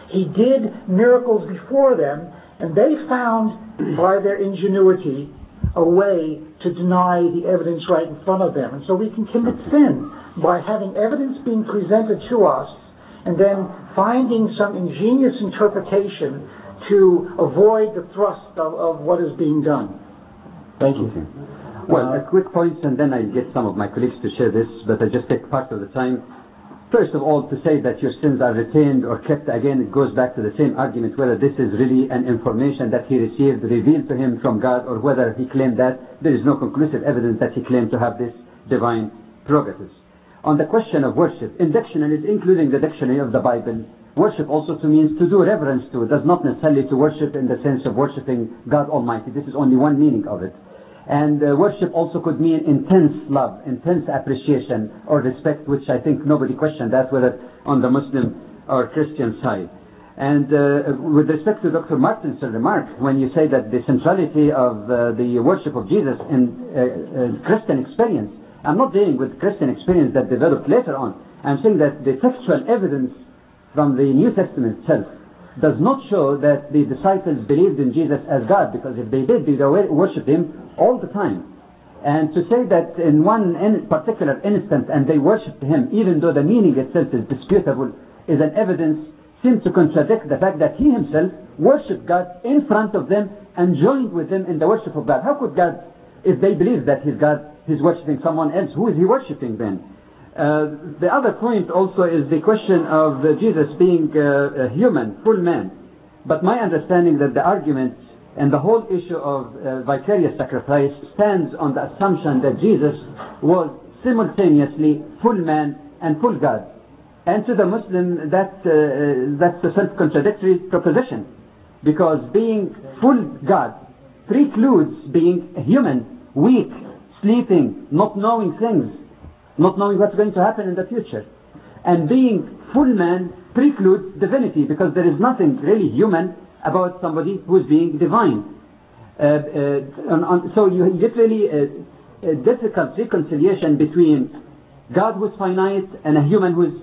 He did miracles before them, and they found, by their ingenuity, a way to deny the evidence right in front of them. And so we can commit sin by having evidence being presented to us and then finding some ingenious interpretation to avoid the thrust of what is being done. Thank you. Well, a quick point, and then I'll get some of my colleagues to share this, but I just take part of the time. First of all, to say that your sins are retained or kept, again, it goes back to the same argument, whether this is really an information that he received, revealed to him from God, or whether he claimed that. There is no conclusive evidence that he claimed to have this divine prerogatives. On the question of worship, in dictionaries, including the dictionary of the Bible, worship also means to do reverence to. It does not necessarily to worship in the sense of worshiping God Almighty. This is only one meaning of it. And worship also could mean intense love, intense appreciation or respect, which I think nobody questioned that, whether on the Muslim or Christian side. And with respect to Dr. Martin's remark, when you say that the centrality of the worship of Jesus in Christian experience, I'm not dealing with Christian experience that developed later on. I'm saying that the textual evidence from the New Testament itself does not show that the disciples believed in Jesus as God, because if they did, they worshipped Him all the time. And to say that in one particular instant and they worshipped Him, even though the meaning itself is disputable, is an evidence, seems to contradict the fact that He Himself worshipped God in front of them and joined with them in the worship of God. How could God, if they believe that He's God, He's worshipping someone else, who is He worshipping then? The other point also is the question of Jesus being a human, full man. But my understanding that the argument and the whole issue of vicarious sacrifice stands on the assumption that Jesus was simultaneously full man and full God. And to the Muslim, that's a self-contradictory proposition, because being full God precludes being human, weak, sleeping, not knowing things, not knowing what's going to happen in the future. And being full man precludes divinity, because there is nothing really human about somebody who is being divine. So you get really a difficult reconciliation between God who is finite and a human who is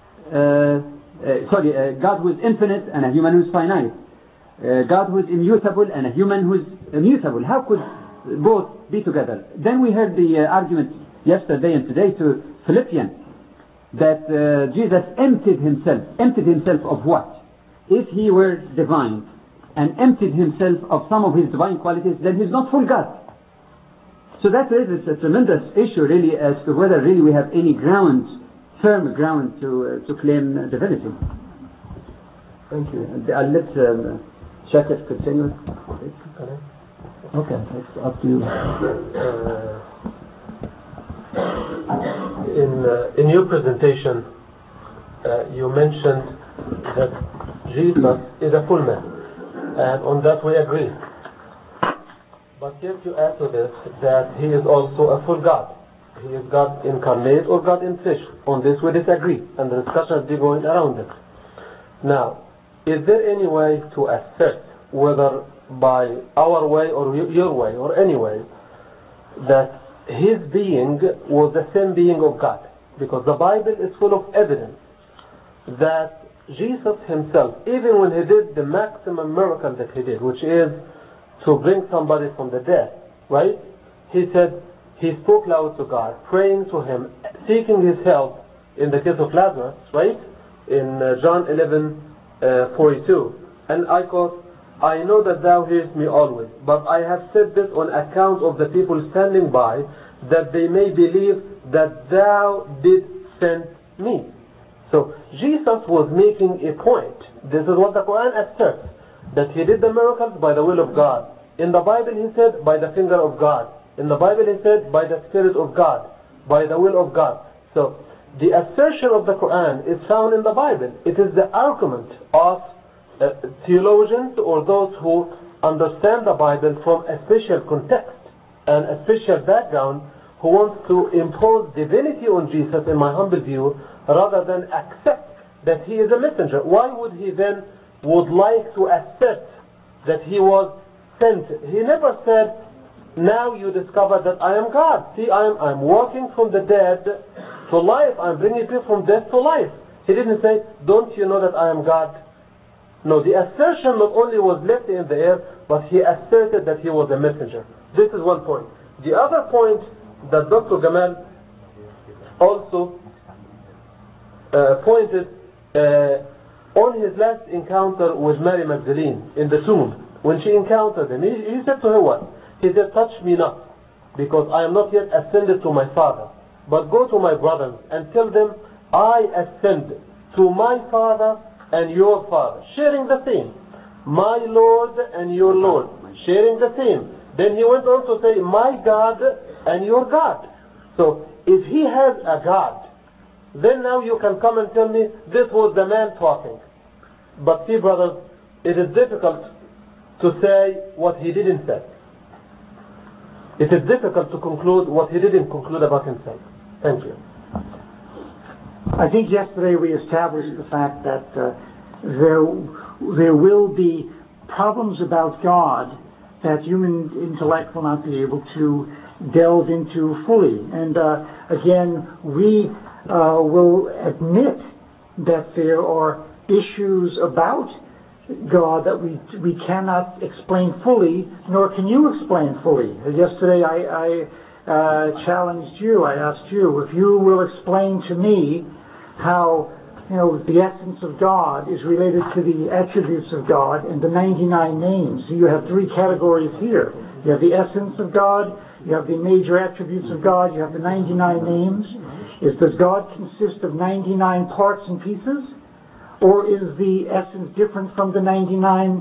God who is infinite and a human who is finite. God who is immutable and a human who is immutable. How could both be together? Then we heard the argument yesterday and today to Philippians that Jesus emptied himself of what? If he were divine and emptied himself of some of his divine qualities, then he's not full God. So that raises a tremendous issue really as to whether really we have any firm ground to claim divinity. Thank you. I'll let Shakir continue. Okay, it's up to you. In your presentation, you mentioned that Jesus is a full man, and on that we agree. But yet you add to this that He is also a full God. He is God incarnate or God in flesh. On this we disagree, and the discussion has been going around it. Now, is there any way to assert, whether by our way or your way or any way, that His being was the same being of God? Because the Bible is full of evidence that Jesus Himself, even when He did the maximum miracle that He did, which is to bring somebody from the dead, right? He said, He spoke loud to God, praying to Him, seeking His help in the case of Lazarus, right? In John 11:42. And I quote, I know that thou hearest me always, but I have said this on account of the people standing by, that they may believe that thou didst send me. So Jesus was making a point. This is what the Quran asserts, that He did the miracles by the will of God. In the Bible He said, by the finger of God. In the Bible He said, by the Spirit of God, by the will of God. So the assertion of the Quran is found in the Bible. It is the argument of theologians or those who understand the Bible from a special context and a special background, who wants to impose divinity on Jesus, in my humble view, rather than accept that He is a messenger. Why would He then would like to assert that He was sent? He never said, now you discover that I am God. See, I'm walking from the dead to life. I'm bringing people from death to life. He didn't say, don't you know that I am God? No, the assertion not only was left in the air, but he asserted that he was a messenger. This is one point. The other point that Dr. Gamal also pointed on his last encounter with Mary Magdalene in the tomb, when she encountered him, he said to her what? He said, touch me not, because I am not yet ascended to my Father, but go to my brothers and tell them, I ascend to my Father and your Father, sharing the theme. My Lord and your Lord, sharing the theme. Then he went on to say, my God and your God. So, if he has a God, then now you can come and tell me, this was the man talking. But see, brothers, it is difficult to say what he didn't say. It is difficult to conclude what he didn't conclude about himself. Thank you. I think yesterday we established the fact that there will be problems about God that human intellect will not be able to delve into fully. And again, we will admit that there are issues about God that we cannot explain fully, nor can you explain fully. Yesterday I challenged you, I asked you, if you will explain to me how the essence of God is related to the attributes of God and the 99 names. So you have three categories here. You have the essence of God, you have the major attributes of God, you have the 99 names. Does God consist of 99 parts and pieces? Or is the essence different from the 99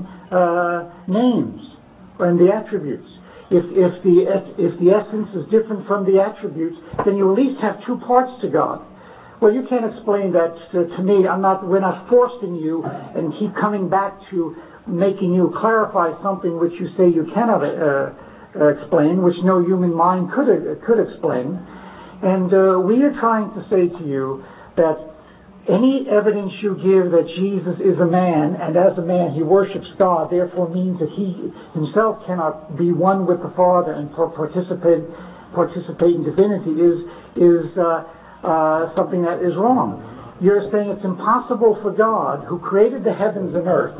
names and the attributes? If the essence is different from the attributes, then you at least have two parts to God. Well, you can't explain that to me. We're not forcing you and keep coming back to making you clarify something which you say you cannot explain, which no human mind could explain. And we are trying to say to you that any evidence you give that Jesus is a man, and as a man he worships God, therefore means that he himself cannot be one with the Father and participate in divinity is something that is wrong. You're saying it's impossible for God, who created the heavens and earth,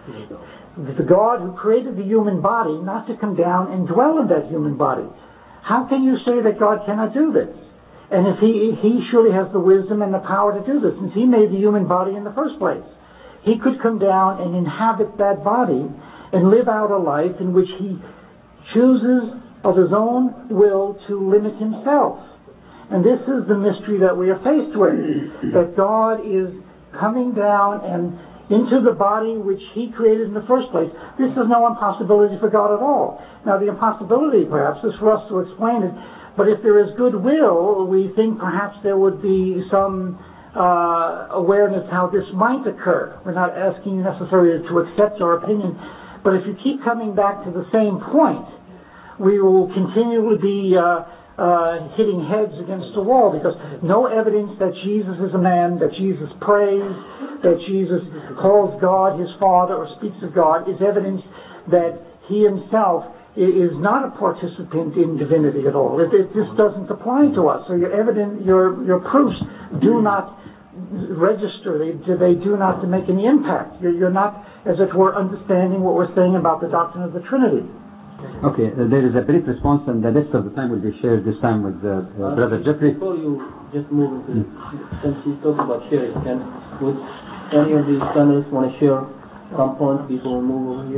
the God who created the human body, not to come down and dwell in that human body. How can you say that God cannot do this? And if he surely has the wisdom and the power to do this, since he made the human body in the first place. He could come down and inhabit that body and live out a life in which he chooses of his own will to limit himself. And this is the mystery that we are faced with, that God is coming down and into the body which he created in the first place. This is no impossibility for God at all. Now the impossibility perhaps is for us to explain it, but if there is goodwill, we think perhaps there would be some awareness how this might occur. We're not asking you necessarily to accept our opinion, but if you keep coming back to the same point, we will continually be hitting heads against the wall, because no evidence that Jesus is a man, that Jesus prays, that Jesus calls God his Father or speaks of God, is evidence that he himself is not a participant in divinity at all. It just doesn't apply to us. So your proofs do not register. They do not make any impact. You're not, as it were, understanding what we're saying about the doctrine of the Trinity. Okay, there is a brief response, and the rest of the time will be shared this time with Brother Jeffrey. Before you just move into since you talked about sharing, would any of these panelists want to share some points before we move over here?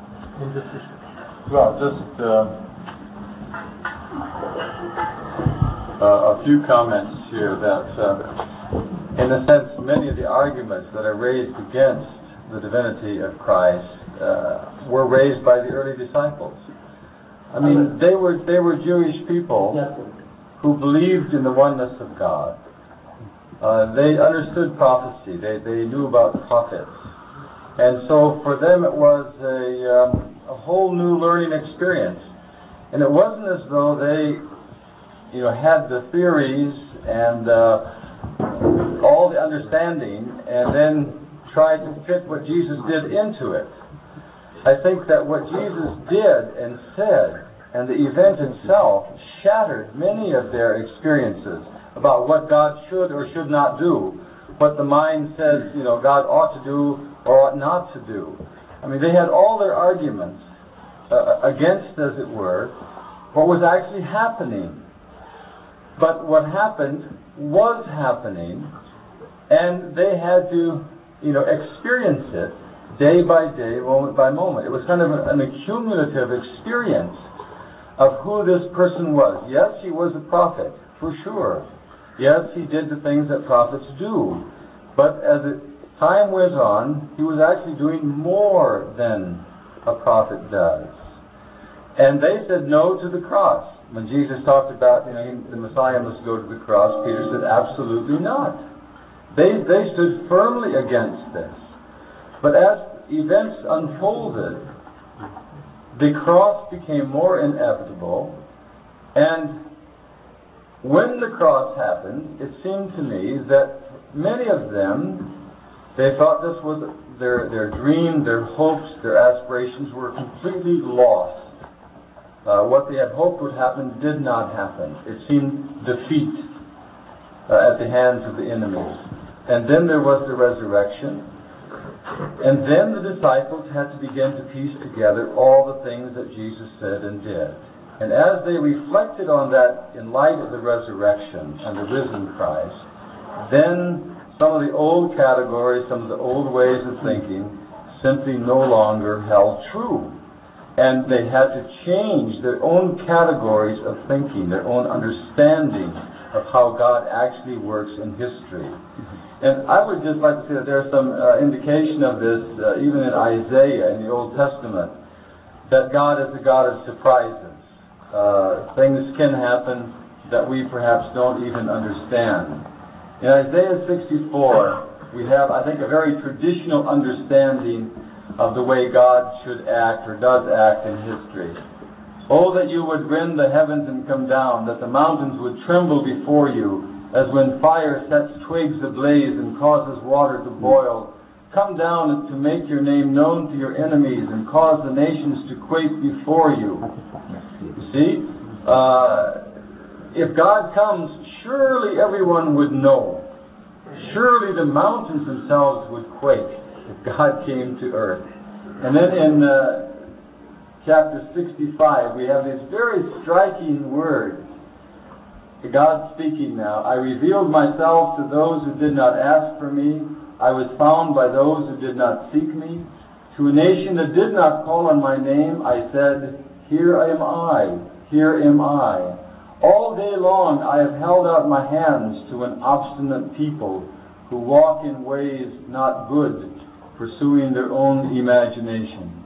Well, just a few comments here that, in a sense, many of the arguments that are raised against the divinity of Christ were raised by the early disciples. I mean, they were Jewish people who believed in the oneness of God. They understood prophecy. They knew about prophets. And so for them it was a whole new learning experience. And it wasn't as though they had the theories and all the understanding and then tried to fit what Jesus did into it. I think that what Jesus did and said and the event itself shattered many of their experiences about what God should or should not do what the mind says, God ought to do or ought not to do. I mean, they had all their arguments against, as it were, what was actually happening. But what happened was happening, and they had to, experience it day by day, moment by moment. It was kind of an accumulative experience of who this person was. Yes, he was a prophet, for sure. Yes, he did the things that prophets do. But as time went on, he was actually doing more than a prophet does. And they said no to the cross. When Jesus talked about, the Messiah must go to the cross, Peter said, absolutely not. They stood firmly against this. But as events unfolded, the cross became more inevitable, and when the cross happened, it seemed to me that many of them, they thought this was their dream, their hopes, their aspirations were completely lost. What they had hoped would happen did not happen. It seemed defeat at the hands of the enemies. And then there was the resurrection. And then the disciples had to begin to piece together all the things that Jesus said and did. And as they reflected on that in light of the resurrection and the risen Christ, then some of the old categories, some of the old ways of thinking simply no longer held true. And they had to change their own categories of thinking, their own understanding of how God actually works in history. And I would just like to say that there's some indication of this, even in Isaiah in the Old Testament, that God is a God of surprises. Things can happen that we perhaps don't even understand. In Isaiah 64, we have, I think, a very traditional understanding of the way God should act or does act in history. Oh, that you would rend the heavens and come down, that the mountains would tremble before you, as when fire sets twigs ablaze and causes water to boil. Come down to make your name known to your enemies and cause the nations to quake before you. You see, if God comes, surely everyone would know. Surely the mountains themselves would quake if God came to earth. And then in chapter 65, we have this very striking word. God speaking now, I revealed myself to those who did not ask for me. I was found by those who did not seek me. To a nation that did not call on my name, I said, here am I, here am I. All day long I have held out my hands to an obstinate people who walk in ways not good, pursuing their own imagination.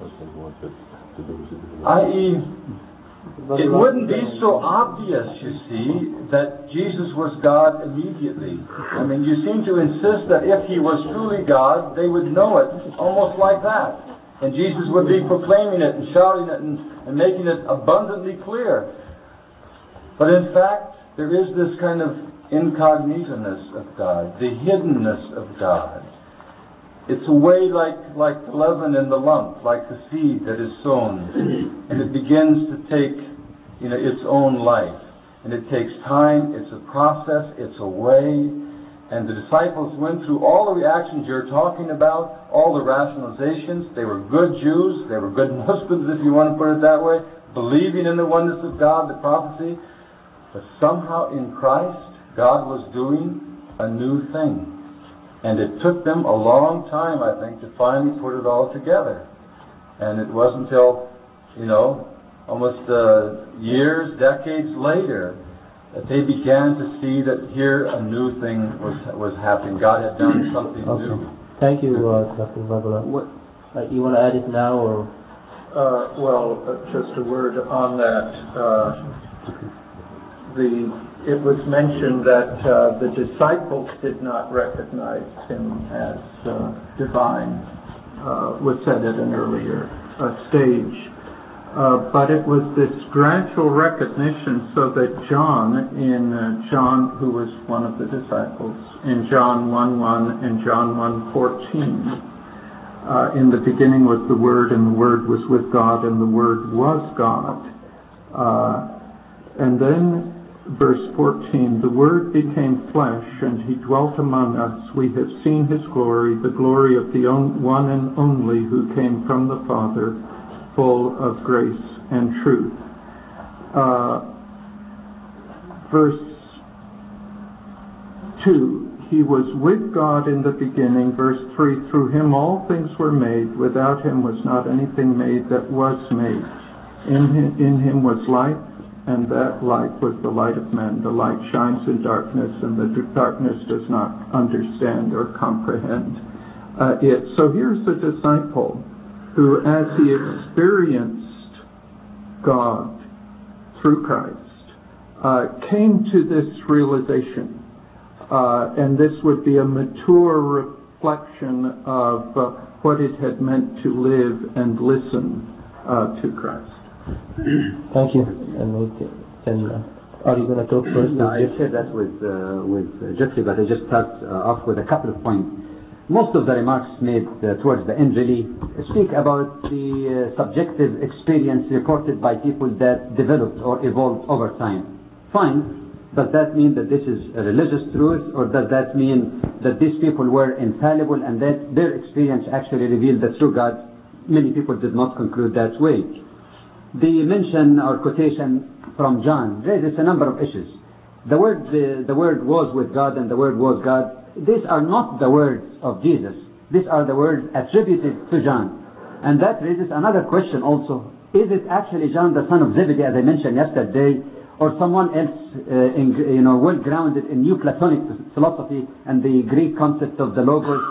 I.e., it wouldn't be so obvious, you see, that Jesus was God immediately. I mean, you seem to insist that if he was truly God, they would know it almost like that. And Jesus would be proclaiming it and shouting it and making it abundantly clear. But in fact, there is this kind of incognito-ness of God, the hiddenness of God. It's a way like the leaven in the lump, like the seed that is sown. And it begins to take, its own life. And it takes time, it's a process, it's a way. And the disciples went through all the reactions you're talking about, all the rationalizations. They were good Jews, they were good Muslims, if you want to put it that way, believing in the oneness of God, the prophecy. But somehow in Christ, God was doing a new thing. And it took them a long time, I think, to finally put it all together. And it wasn't until, almost years, decades later, that they began to see that here a new thing was happening. God had done something new. Thank you, Dr. Vagula. You want to add it now, or? Just a word on that. It was mentioned that the disciples did not recognize him as divine, was said at an earlier stage. But it was this gradual recognition, so that John, who was one of the disciples, in John 1:1 and John 1:14, in the beginning was the Word, and the Word was with God, and the Word was God. And then verse 14, the Word became flesh, and he dwelt among us. We have seen his glory, the glory of the one and only who came from the Father, full of grace and truth. Verse 2, he was with God in the beginning. Verse 3, through him all things were made. Without him was not anything made that was made. In him was light, and that light was the light of men. The light shines in darkness, and the darkness does not understand or comprehend it. So here's a disciple who, as he experienced God through Christ, came to this realization, and this would be a mature reflection of what it had meant to live and listen to Christ. Thank you. And are you going to talk first? No, I said that with Jeffrey, but I just start off with a couple of points. Most of the remarks made towards the end really speak about the subjective experience reported by people that developed or evolved over time. Fine. Does that mean that this is a religious truth, or does that mean that these people were infallible and that their experience actually revealed the true God? Many people did not conclude that way. The mention or quotation from John raises a number of issues. The word was with God and the word was God. These are not the words of Jesus. These are the words attributed to John. And that raises another question also. Is it actually John, the son of Zebedee, as I mentioned yesterday, or someone else well-grounded in Neoplatonic philosophy and the Greek concept of the Logos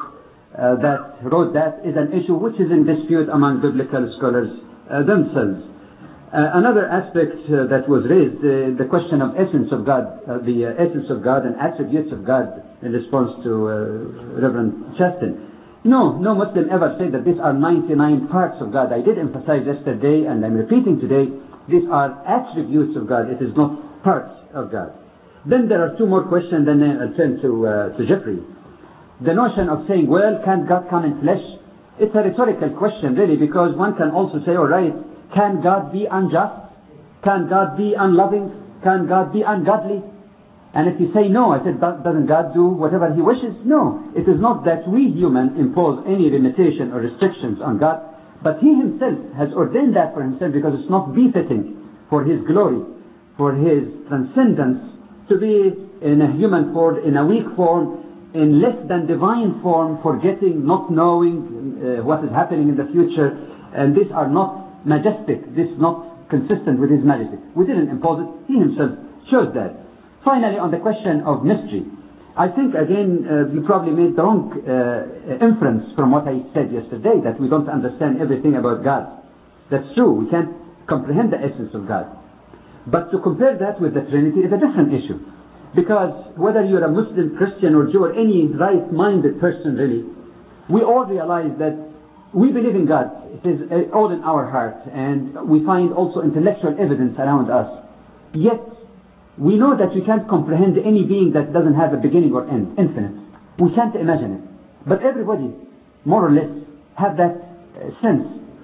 that wrote that, is an issue which is in dispute among biblical scholars themselves. Another aspect that was raised, the question of essence of God, the essence of God and attributes of God in response to Reverend Chaston. No Muslim ever said that these are 99 parts of God. I did emphasize yesterday, and I'm repeating today, these are attributes of God. It is not parts of God. Then there are two more questions, then I'll turn to Jeffrey. The notion of saying, well, can God come in flesh? It's a rhetorical question, really, because one can also say, all right, can God be unjust? Can God be unloving? Can God be ungodly? And if you say no, I said, doesn't God do whatever he wishes? No. It is not that we humans impose any limitation or restrictions on God, but he himself has ordained that for himself because it's not befitting for his glory, for his transcendence, to be in a human form, in a weak form, in less than divine form, forgetting, not knowing what is happening in the future. And these are not majestic. This is not consistent with his majesty. We didn't impose it. He himself chose that. Finally, on the question of mystery, I think again you probably made the wrong inference from what I said yesterday, that we don't understand everything about God. That's true. We can't comprehend the essence of God. But to compare that with the Trinity is a different issue. Because whether you're a Muslim, Christian, or Jew, or any right-minded person really, we all realize that we believe in God. It is all in our heart, and we find also intellectual evidence around us. Yet, we know that we can't comprehend any being that doesn't have a beginning or end, infinite. We can't imagine it. But everybody, more or less, have that sense.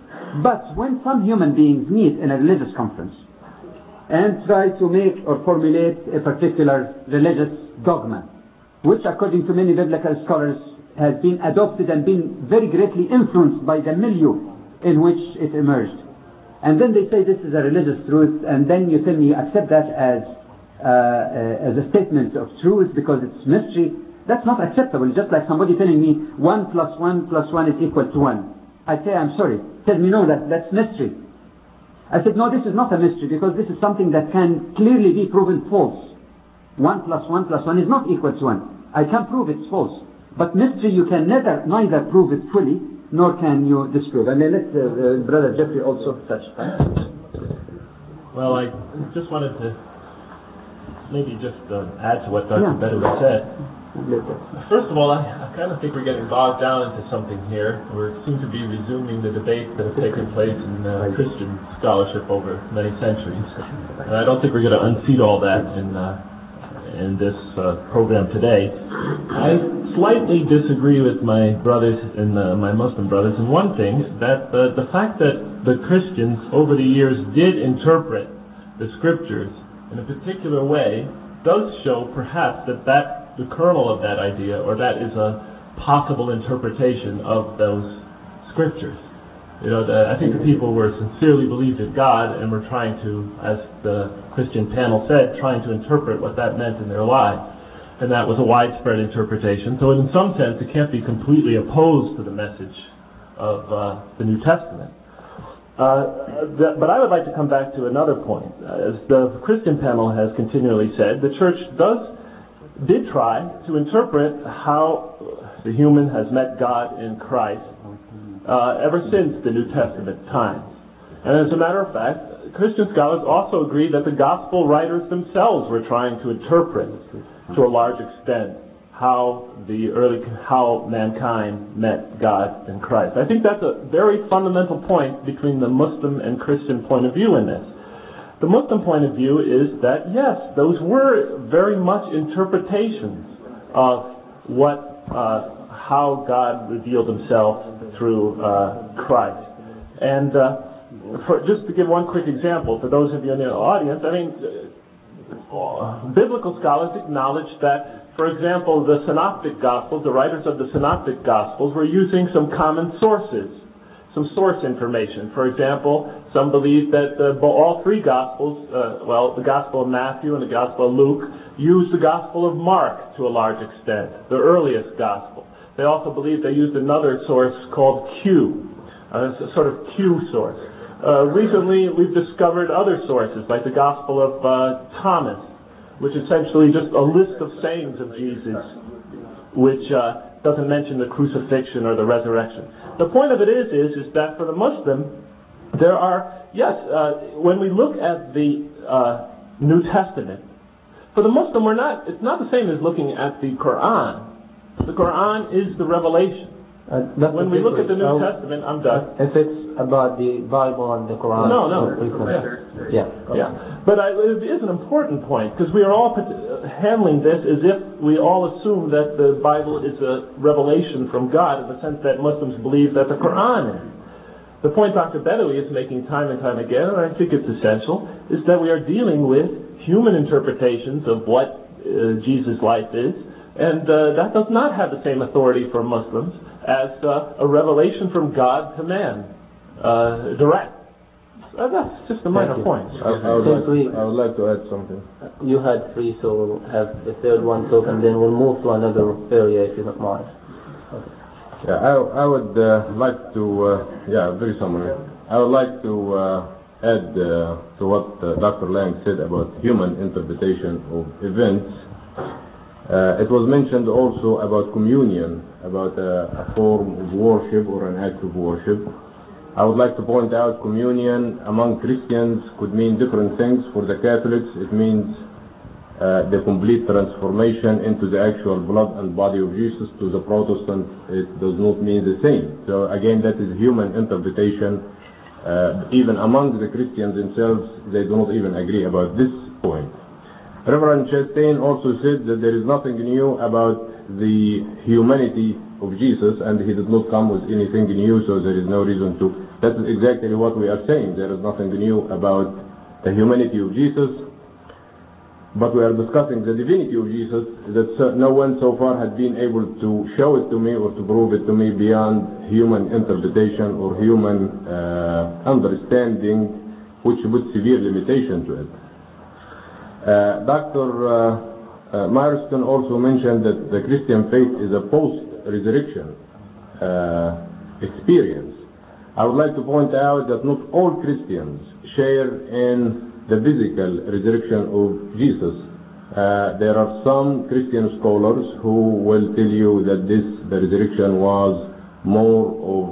But when some human beings meet in a religious conference and try to make or formulate a particular religious dogma, which according to many biblical scholars has been adopted and been very greatly influenced by the milieu in which it emerged. And then they say this is a religious truth, and then you tell me you accept that as a statement of truth because it's mystery. That's not acceptable. Just like somebody telling me 1 + 1 + 1 is equal to 1. I say, I'm sorry. Tell me, no, that's mystery. I said, no, this is not a mystery because this is something that can clearly be proven false. 1 + 1 + 1 is not equal to 1. I can prove it's false. But mystery, you can neither prove it fully, nor can you disprove. And then let Brother Jeffrey also touch that. Well, I just wanted to maybe just add to what Dr. Bedouin said. First of all, I kind of think we're getting bogged down into something here. We seem to be resuming the debates that have taken place in Christian scholarship over many centuries. And I don't think we're going to unseat all that in this program today. I slightly disagree with my brothers and my Muslim brothers in one thing, that the fact that the Christians over the years did interpret the scriptures in a particular way does show perhaps that the kernel of that idea, or that is a possible interpretation of those scriptures. I think the people were sincerely believed in God and were trying to, as the Christian panel said, trying to interpret what that meant in their lives. And that was a widespread interpretation. So in some sense, it can't be completely opposed to the message of the New Testament. But I would like to come back to another point. As the Christian panel has continually said, the church did try to interpret how the human has met God in Christ ever since the New Testament times. And as a matter of fact, Christian scholars also agree that the gospel writers themselves were trying to interpret, to a large extent, how mankind met God in Christ. I think that's a very fundamental point between the Muslim and Christian point of view in this. The Muslim point of view is that, yes, those were very much interpretations of how God revealed himself through Christ. And just to give one quick example, for those of you in the audience, biblical scholars acknowledge that, for example, the Synoptic Gospels, the writers of the Synoptic Gospels were using some common sources, some source information. For example, some believe that all three Gospels, the Gospel of Matthew and the Gospel of Luke, used the Gospel of Mark to a large extent, the earliest Gospel. They also believe they used another source called Q, a sort of Q source. Recently, we've discovered other sources, like the Gospel of Thomas, which essentially just a list of sayings of Jesus, which doesn't mention the crucifixion or the resurrection. The point of it is that for the Muslim, there are, when we look at the New Testament, for the Muslim, it's not the same as looking at the Quran. The Quran is the revelation. When we look at the New Testament, I'm done. If it's about the Bible and the Quran. No. Yeah. But it is an important point, because we are all handling this as if we all assume that the Bible is a revelation from God, in the sense that Muslims believe that the Quran is. The point Dr. Bedawi is making time and time again, and I think it's essential, is that we are dealing with human interpretations of what Jesus' life is, and that does not have the same authority for Muslims as a revelation from God to man, direct. That's just a minor point. I would like to add something. You had three, so we'll have the third one talk, and then we'll move to another area if you don't mind. Yeah, I would like to, very summary. I would like to add to what Dr. Lang said about human interpretation of events. It was mentioned also about communion, about a form of worship or an act of worship. I would like to point out communion among Christians could mean different things. For the Catholics, it means the complete transformation into the actual blood and body of Jesus. To the Protestants, it does not mean the same. So again, that is human interpretation. Even among the Christians themselves, they do not even agree about this point. Reverend Chastain also said that there is nothing new about the humanity of Jesus, and he did not come with anything new, so there is no reason to. That is exactly what we are saying. There is nothing new about the humanity of Jesus, but we are discussing the divinity of Jesus, that no one so far had been able to show it to me or to prove it to me beyond human interpretation or human understanding, which puts severe limitation to it. Dr. Myerson also mentioned that the Christian faith is a post-resurrection experience. I would like to point out that not all Christians share in the physical resurrection of Jesus. There are some Christian scholars who will tell you that the resurrection was more of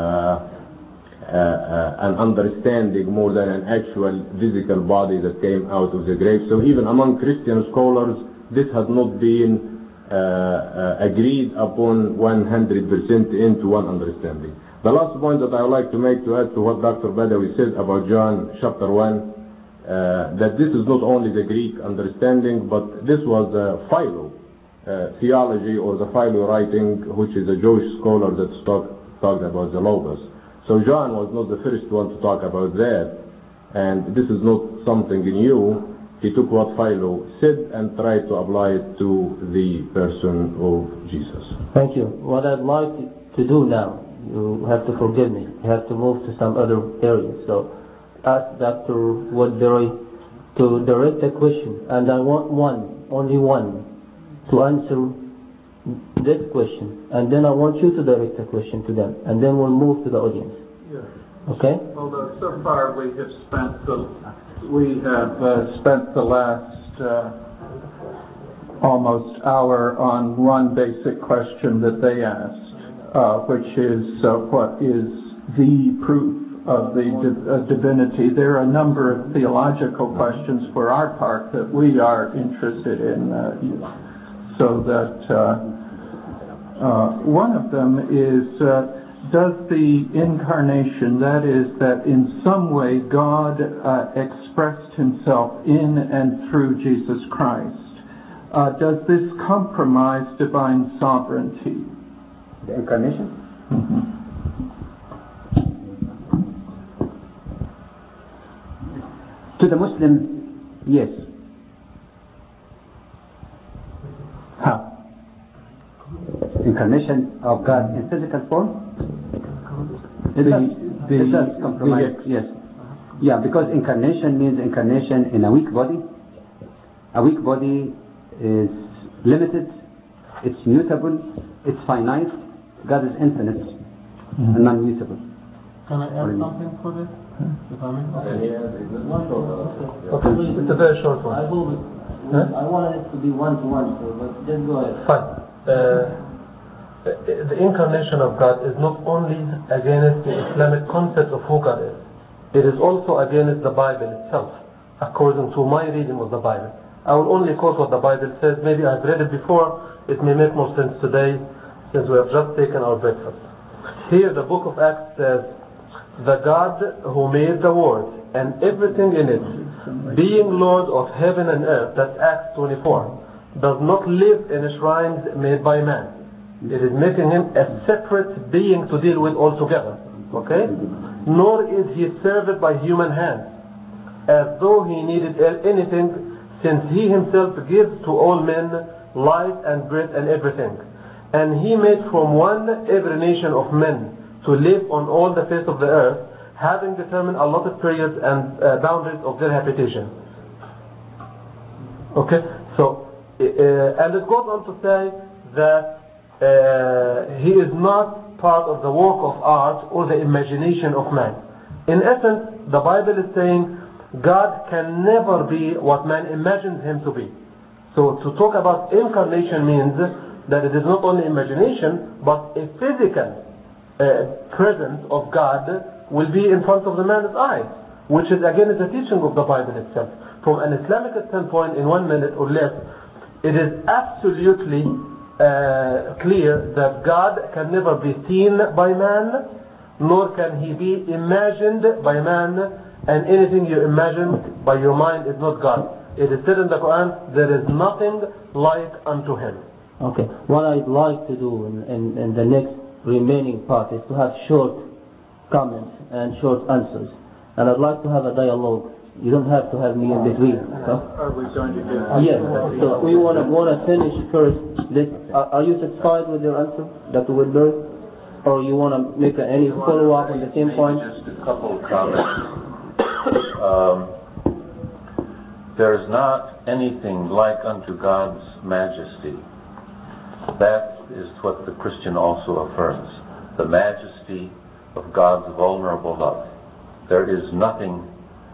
an understanding more than an actual physical body that came out of the grave. So even among Christian scholars, this has not been agreed upon 100% into one understanding. The last point that I would like to make, to add to what Dr. Bedawi said about John chapter 1, that this is not only the Greek understanding, but this was the Philo theology, or the Philo writing, which is a Jewish scholar that talked about the Logos. So John was not the first one to talk about that, and this is not something new. he took what Philo said and tried to apply it to the person of Jesus. Thank you. What I'd like to do now, you have to forgive me, you have to move to some other area. So ask Dr. Woodbury to direct a question, and I want only one, to answer this question, and then I want you to direct a question to them, and then we'll move to the audience. Yes. Okay? Although so far we have spent the last almost hour on one basic question that they asked, which is what is the proof of the divinity. There are a number of theological questions for our part that we are interested in, so that one of them is, does the incarnation, that is, that in some way God expressed himself in and through Jesus Christ, does this compromise divine sovereignty? The incarnation? Mm-hmm. To the Muslim, yes. How? Incarnation of God in physical form? It does compromise, yes. Yeah, because incarnation means incarnation in a weak body. A weak body is limited, it's mutable, it's finite. God is infinite and non-mutable. Can I add something for this? If I may? Okay, it's a very short one. I wanted it to be one-to-one, so but just go ahead. Fine. The incarnation of God is not only against the Islamic concept of who God is, it is also against the Bible itself, according to my reading of the Bible. I will only quote what the Bible says. Maybe I've read it before, it may make more sense today, since we have just taken our breakfast. Here the book of Acts says, the God who made the world and everything in it, being Lord of heaven and earth, that's Acts 24, does not live in shrines made by man. It is making him a separate being to deal with altogether. Okay? Nor is he served by human hands, as though he needed anything, since he himself gives to all men life and breath and everything. And he made from one every nation of men to live on all the face of the earth, having determined allotted periods and boundaries of their habitation. Okay? So, and it goes on to say that he is not part of the work of art or the imagination of man. In essence, the Bible is saying God can never be what man imagines him to be. So to talk about incarnation means that it is not only imagination, but a physical presence of God will be in front of the man's eyes, which is again the teaching of the Bible itself. From an Islamic standpoint, in 1 minute or less, it is absolutely clear that God can never be seen by man, nor can he be imagined by man, and anything you imagine by your mind is not God. It is said in the Quran, there is nothing like unto him. Okay, what I'd like to do in the next remaining part is to have short comments and short answers, and I'd like to have a dialogue. You don't have to have me in between. Are we going to get? Yes. So we want to finish first. Are you satisfied with your answer, Dr. Woodbury, or you want to make any follow up on the same point? Just a couple of comments. There is not anything like unto God's majesty. That is what the Christian also affirms. The majesty of God's vulnerable love. There is nothing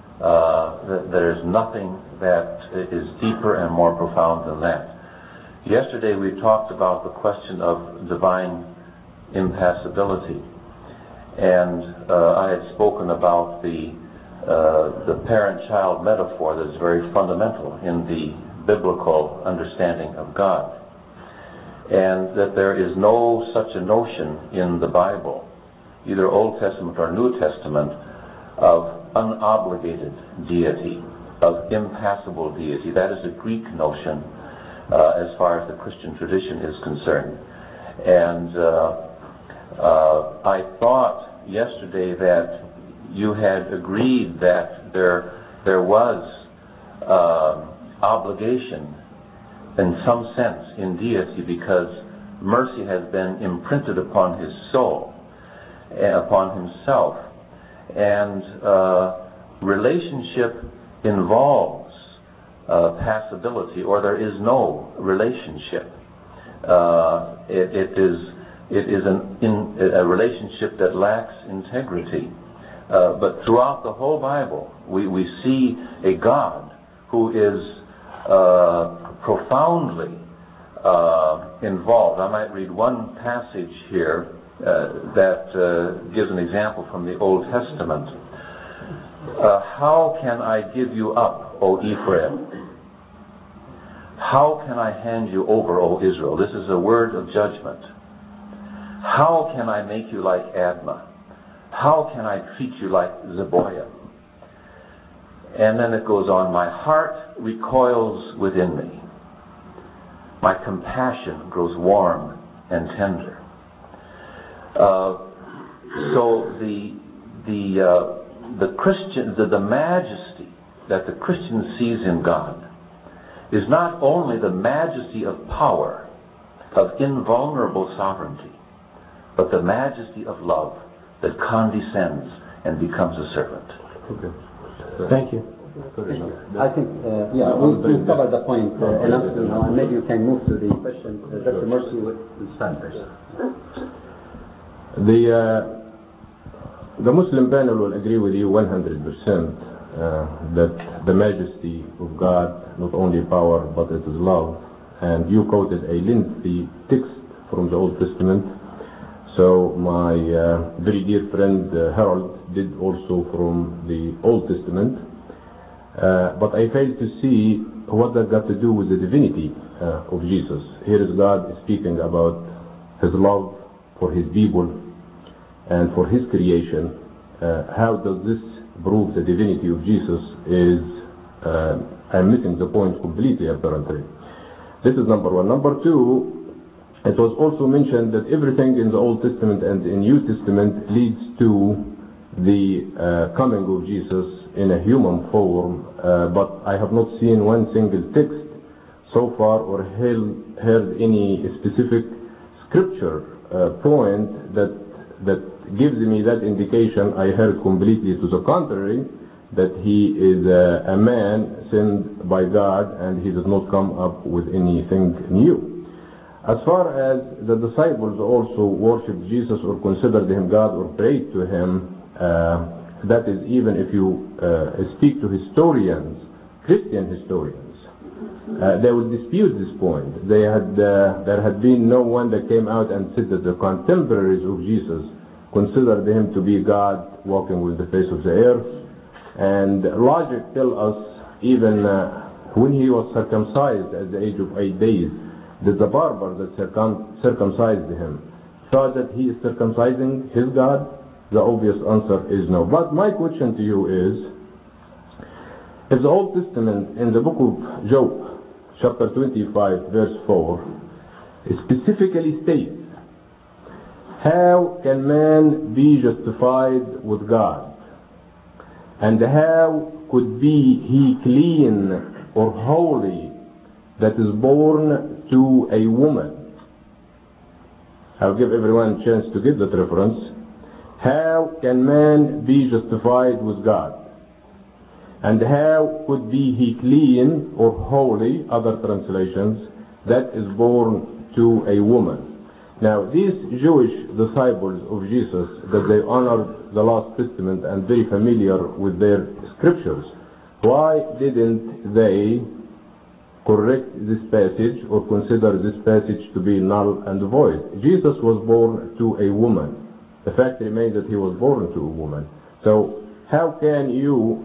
that is deeper and more profound than that. Yesterday we talked about the question of divine impassibility, and I had spoken about the parent-child metaphor that is very fundamental in the biblical understanding of God, and that there is no such a notion in the Bible, either Old Testament or New Testament, of unobligated deity, of impassible deity. That is a Greek notion as far as the Christian tradition is concerned. And I thought yesterday that you had agreed that there was obligation in some sense in deity, because mercy has been imprinted upon his soul, upon himself. And relationship involves passibility, or there is no relationship. It is a relationship that lacks integrity. But throughout the whole Bible, we see a God who is profoundly involved. I might read one passage here that gives an example from the Old Testament. How can I give you up, O Ephraim? How can I hand you over, O Israel? This is a word of judgment. How can I make you like Admah? How can I treat you like Zeboiah? And then it goes on, my heart recoils within me. My compassion grows warm and tender. So the Christian, the majesty that the Christian sees in God is not only the majesty of power, of invulnerable sovereignty, but the majesty of love that condescends and becomes a servant. Okay. Thank you. I think, we'll cover the point enough now, and maybe you can move to the question. Dr. Mercy will stand first. The Muslim panel will agree with you 100% that the majesty of God, not only power, but it is love. And you quoted a lengthy text from the Old Testament. So my very dear friend Harold did also from the Old Testament. But I fail to see what that got to do with the divinity of Jesus. Here is God speaking about his love for his people and for his creation. How does this prove the divinity of Jesus? I'm missing the point completely, apparently. This is number one. Number two, it was also mentioned that everything in the Old Testament and in New Testament leads to the coming of Jesus in a human form, but I have not seen one single text so far or heard any specific scripture point that gives me that indication. I heard completely to the contrary, that he is a man sent by God and he does not come up with anything new. As far as the disciples also worshipped Jesus or considered him God or prayed to him, that is, even if you speak to historians, Christian historians, they will dispute this point. There had been no one that came out and said that the contemporaries of Jesus considered him to be God walking with the face of the earth. And logic tells us, even when he was circumcised at the age of 8 days, that the barber that circumcised him thought that he is circumcising his God? The obvious answer is no. But my question to you is, if the Old Testament in the book of Job, chapter 25, verse 4, specifically states, how can man be justified with God? And how could be he clean or holy that is born to a woman? I'll give everyone a chance to get that reference. How can man be justified with God? And how could be he clean or holy, other translations, that is born to a woman? Now, these Jewish disciples of Jesus, that they honored the Last Testament and very familiar with their scriptures, why didn't they correct this passage or consider this passage to be null and void? Jesus was born to a woman. The fact remains that he was born to a woman. So how can you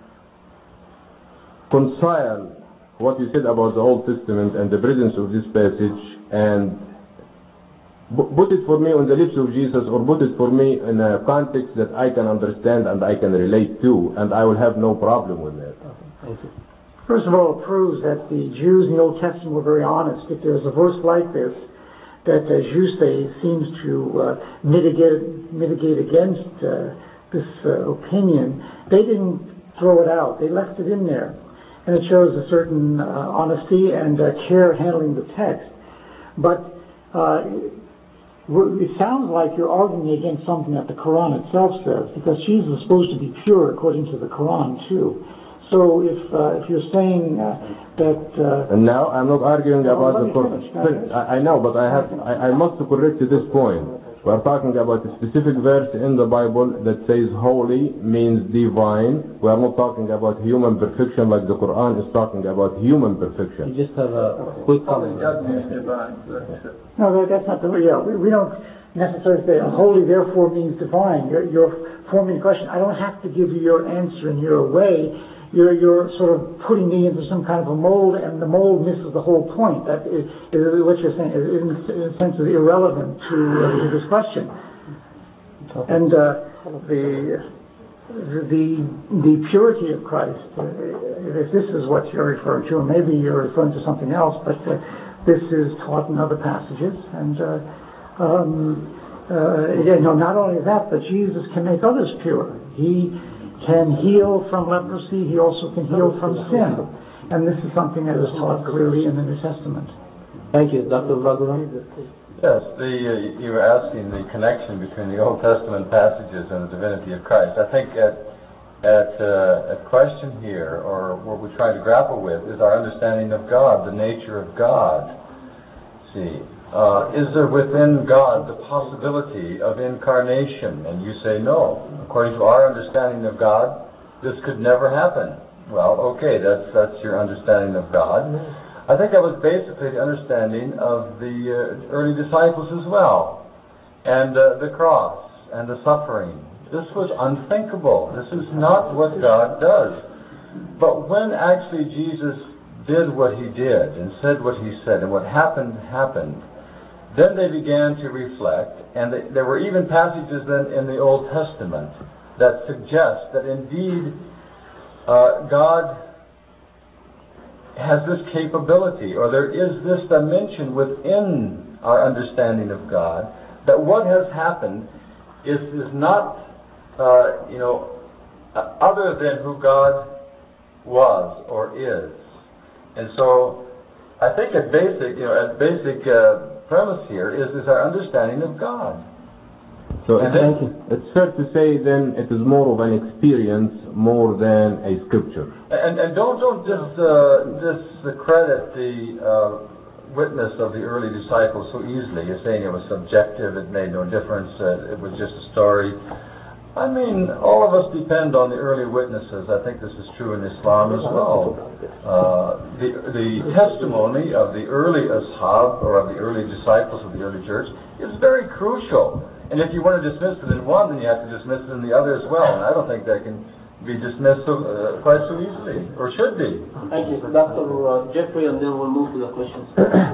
reconcile what you said about the Old Testament and the presence of this passage and put it for me on the lips of Jesus, or put it for me in a context that I can understand and I can relate to, and I will have no problem with that? Thank you. First of all, it proves that the Jews in the Old Testament were very honest. If there's a verse like this, that, as you say, seems to mitigate against this opinion, they didn't throw it out. They left it in there. and it shows a certain honesty and care handling the text. But it sounds like you're arguing against something that the Quran itself says, because Jesus is supposed to be pure according to the Quran too. So if you're saying that... and now I'm not arguing about the Quran. I know, but I must correct you this point. We're talking about a specific verse in the Bible that says holy means divine. We are not talking about human perfection like the Quran is talking about human perfection. You just have a quick comment. No, that's not the way. Yeah, we don't necessarily say holy therefore means divine. You're forming a question. I don't have to give you your answer in your way. You're sort of putting me into some kind of a mold, and the mold misses the whole point. That is what you're saying. In a sense, is irrelevant to this question. And the purity of Christ, if this is what you're referring to, or maybe you're referring to something else, but this is taught in other passages. And not only that, but Jesus can make others pure. He can heal from leprosy. He also can heal from sin. And this is something that is taught clearly in the New Testament. Thank you. Dr. Vagular? Yes, you were asking the connection between the Old Testament passages and the divinity of Christ. I think a question here, or what we're trying to grapple with, is our understanding of God, the nature of God. See, is there within God the possibility of incarnation? And you say no. According to our understanding of God, this could never happen. Well, okay, that's your understanding of God. I think that was basically the understanding of the early disciples as well. And the cross and the suffering. This was unthinkable. This is not what God does. But when actually Jesus did what he did and said what he said and what happened, then they began to reflect, and there were even passages then in the Old Testament that suggest that indeed God has this capability, or there is this dimension within our understanding of God, that what has happened is not, other than who God was or is. And so I think a basic premise here is our understanding of God. So it's fair to say then it is more of an experience more than a scripture. And don't discredit the witness of the early disciples so easily. You're saying it was subjective, it made no difference, it was just a story. I mean, all of us depend on the early witnesses. I think this is true in Islam as well. The testimony of the early ashab, or of the early disciples of the early church, is very crucial. And if you want to dismiss it in one, then you have to dismiss it in the other as well. And I don't think that can be dismissed quite so easily, or should be. Thank you. Dr. Jeffrey, and then we'll move to the questions.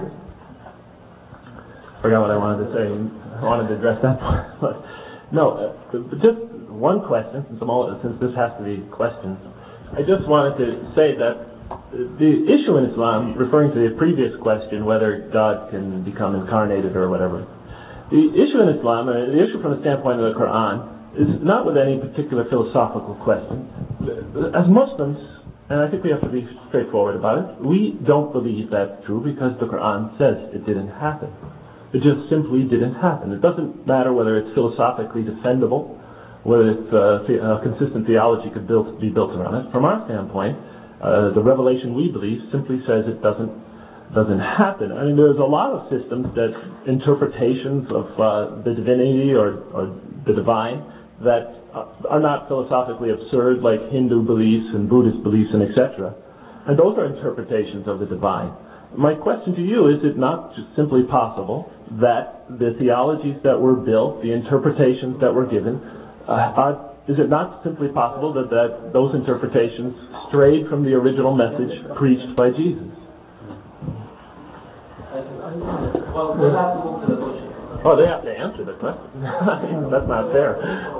Forgot what I wanted to say. I wanted to address that part. But no, just one question, since this has to be questions. I just wanted to say that the issue in Islam, referring to the previous question, whether God can become incarnated or whatever, the issue in Islam, the issue from the standpoint of the Quran, is not with any particular philosophical question. As Muslims, and I think we have to be straightforward about it, we don't believe that's true because the Quran says it didn't happen. It just simply didn't happen. It doesn't matter whether it's philosophically defendable, whether it's a consistent theology could be built around it. From our standpoint, the revelation we believe simply says it doesn't happen. I mean, there's a lot of systems that interpretations of the divinity or the divine that are not philosophically absurd, like Hindu beliefs and Buddhist beliefs and etc. And those are interpretations of the divine. My question to you, is it not just simply possible that the theologies that were built, the interpretations that were given, is it not simply possible that those interpretations strayed from the original message preached by Jesus? Well, we'll have to move to the question. Oh, they have to answer the question. That's not fair.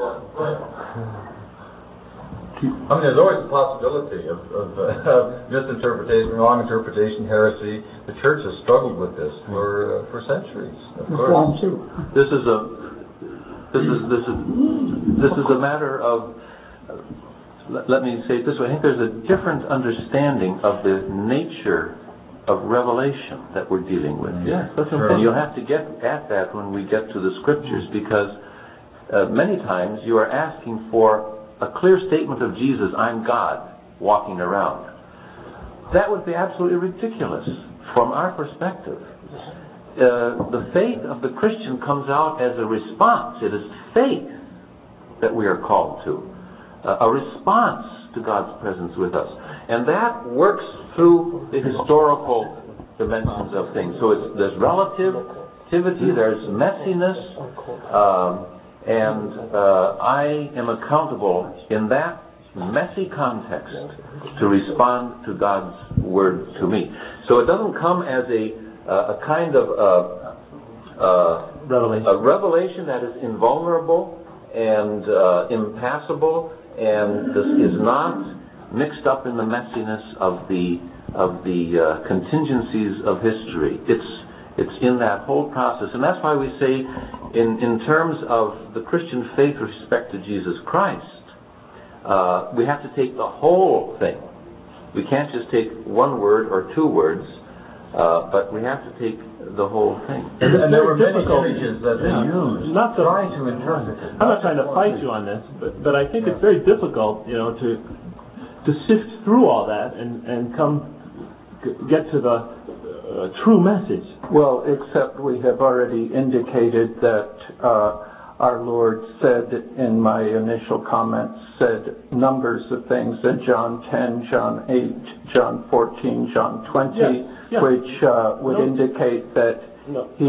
I mean, there's always a possibility of misinterpretation, wrong interpretation, heresy. The church has struggled with this for centuries. Of course, this is a matter of let me say it this way. I think there's a different understanding of the nature of revelation that we're dealing with. Yes, that's important. And you'll have to get at that when we get to the scriptures, because many times you are asking for a clear statement of Jesus, I'm God, walking around. That would be absolutely ridiculous from our perspective. The faith of the Christian comes out as a response. It is faith that we are called to. A response to God's presence with us. And that works through the historical dimensions of things. So there's relativity, there's messiness, and I am accountable in that messy context to respond to God's word to me. So it doesn't come as a kind of a revelation that is invulnerable and impassable, and this is not mixed up in the messiness of the contingencies of history. It's in that whole process, and that's why we say, in terms of the Christian faith with respect to Jesus Christ, we have to take the whole thing. We can't just take one word or two words, but we have to take the whole thing. And there were many images that they used. Trying to interpret it. I'm not trying to fight you on this, but I think it's very difficult, to sift through all that and get to the true message. Well, except we have already indicated that our Lord said in my initial comments, said numbers of things in John 10, John 8, John 14, John 20, which would indicate that he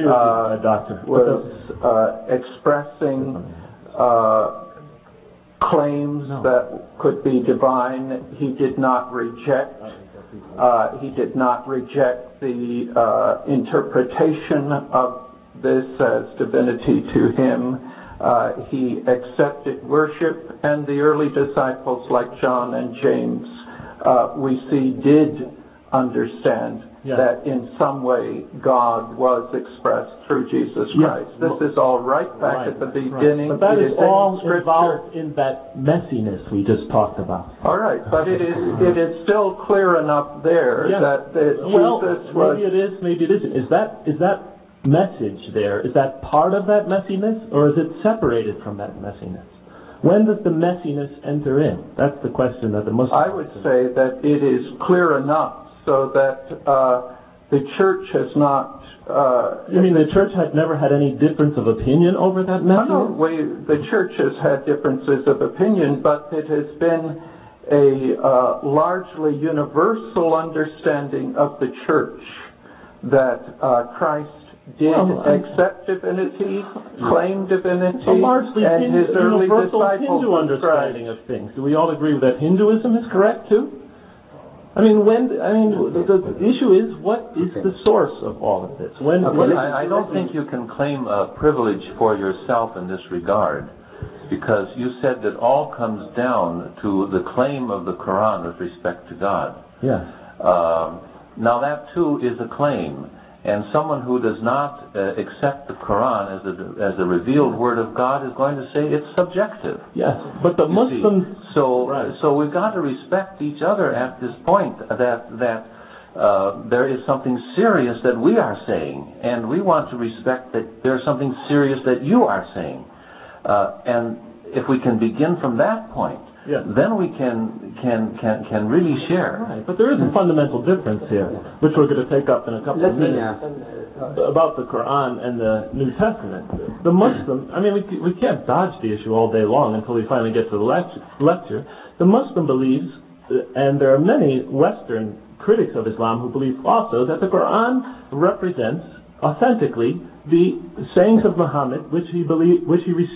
was expressing claims that could be divine. He did not reject. He did not reject the interpretation of this as divinity to him. He accepted worship, and the early disciples like John and James, we see, did understand that in some way God was expressed through Jesus Christ. This is all right back at the beginning. But that is all involved in that messiness we just talked about. All right, but it is still clear enough there that Jesus was... Maybe it is, maybe it isn't. Is that message there, is that part of that messiness, or is it separated from that messiness? When does the messiness enter in? That's the question that the Muslims... I would say that it is clear enough so that the church has not... you mean the church had never had any difference of opinion over that messiness? No, the church has had differences of opinion, but it has been a largely universal understanding of the church that Christ did accept divinity, claim divinity, and his early disciples Hindu understanding of things. Do we all agree that Hinduism is correct too? The issue is, what is the source of all of this? I don't think you can claim a privilege for yourself in this regard, because you said that all comes down to the claim of the Quran with respect to God. Yes. Now that too is a claim. And someone who does not accept the Quran as a revealed word of God is going to say it's subjective. Yes, but the Muslims... So we've got to respect each other at this point, that there is something serious that we are saying, and we want to respect that there's something serious that you are saying. And if we can begin from that point, then we can really share. Right, but there is a fundamental difference here, which we're going to take up in a couple of minutes, about the Quran and the New Testament. The Muslim, we can't dodge the issue all day long until we finally get to the lecture. The Muslim believes, and there are many Western critics of Islam who believe also, that the Quran represents authentically the sayings of Muhammad, which he believed,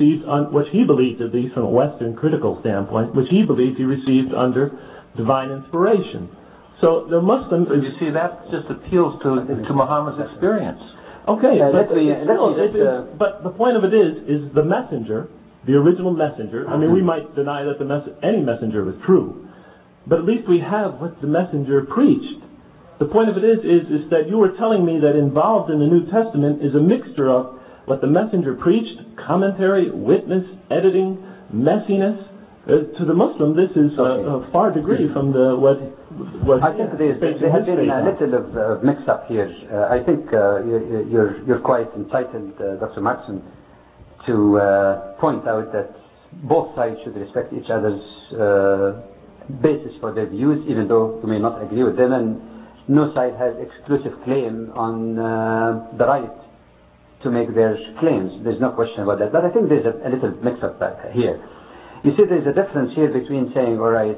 at least from a Western critical standpoint, which he believed he received under divine inspiration. So the Muslim... So you see, that just appeals to Muhammad's experience. Okay, but the point of it is the messenger, the original messenger. We might deny that any messenger was true, but at least we have what the messenger preached. The point of it is that you were telling me that involved in the New Testament is a mixture of what the messenger preached, commentary, witness, editing, messiness, To the Muslim, this is a far degree from what I think there has been a little of mix-up here. I think you're quite entitled, Dr. Martin, to point out that both sides should respect each other's basis for their views, even though you may not agree with them, and no side has exclusive claim on the right to make their claims. There's no question about that. But I think there's a little mix-up here. You see, there's a difference here between saying, all right,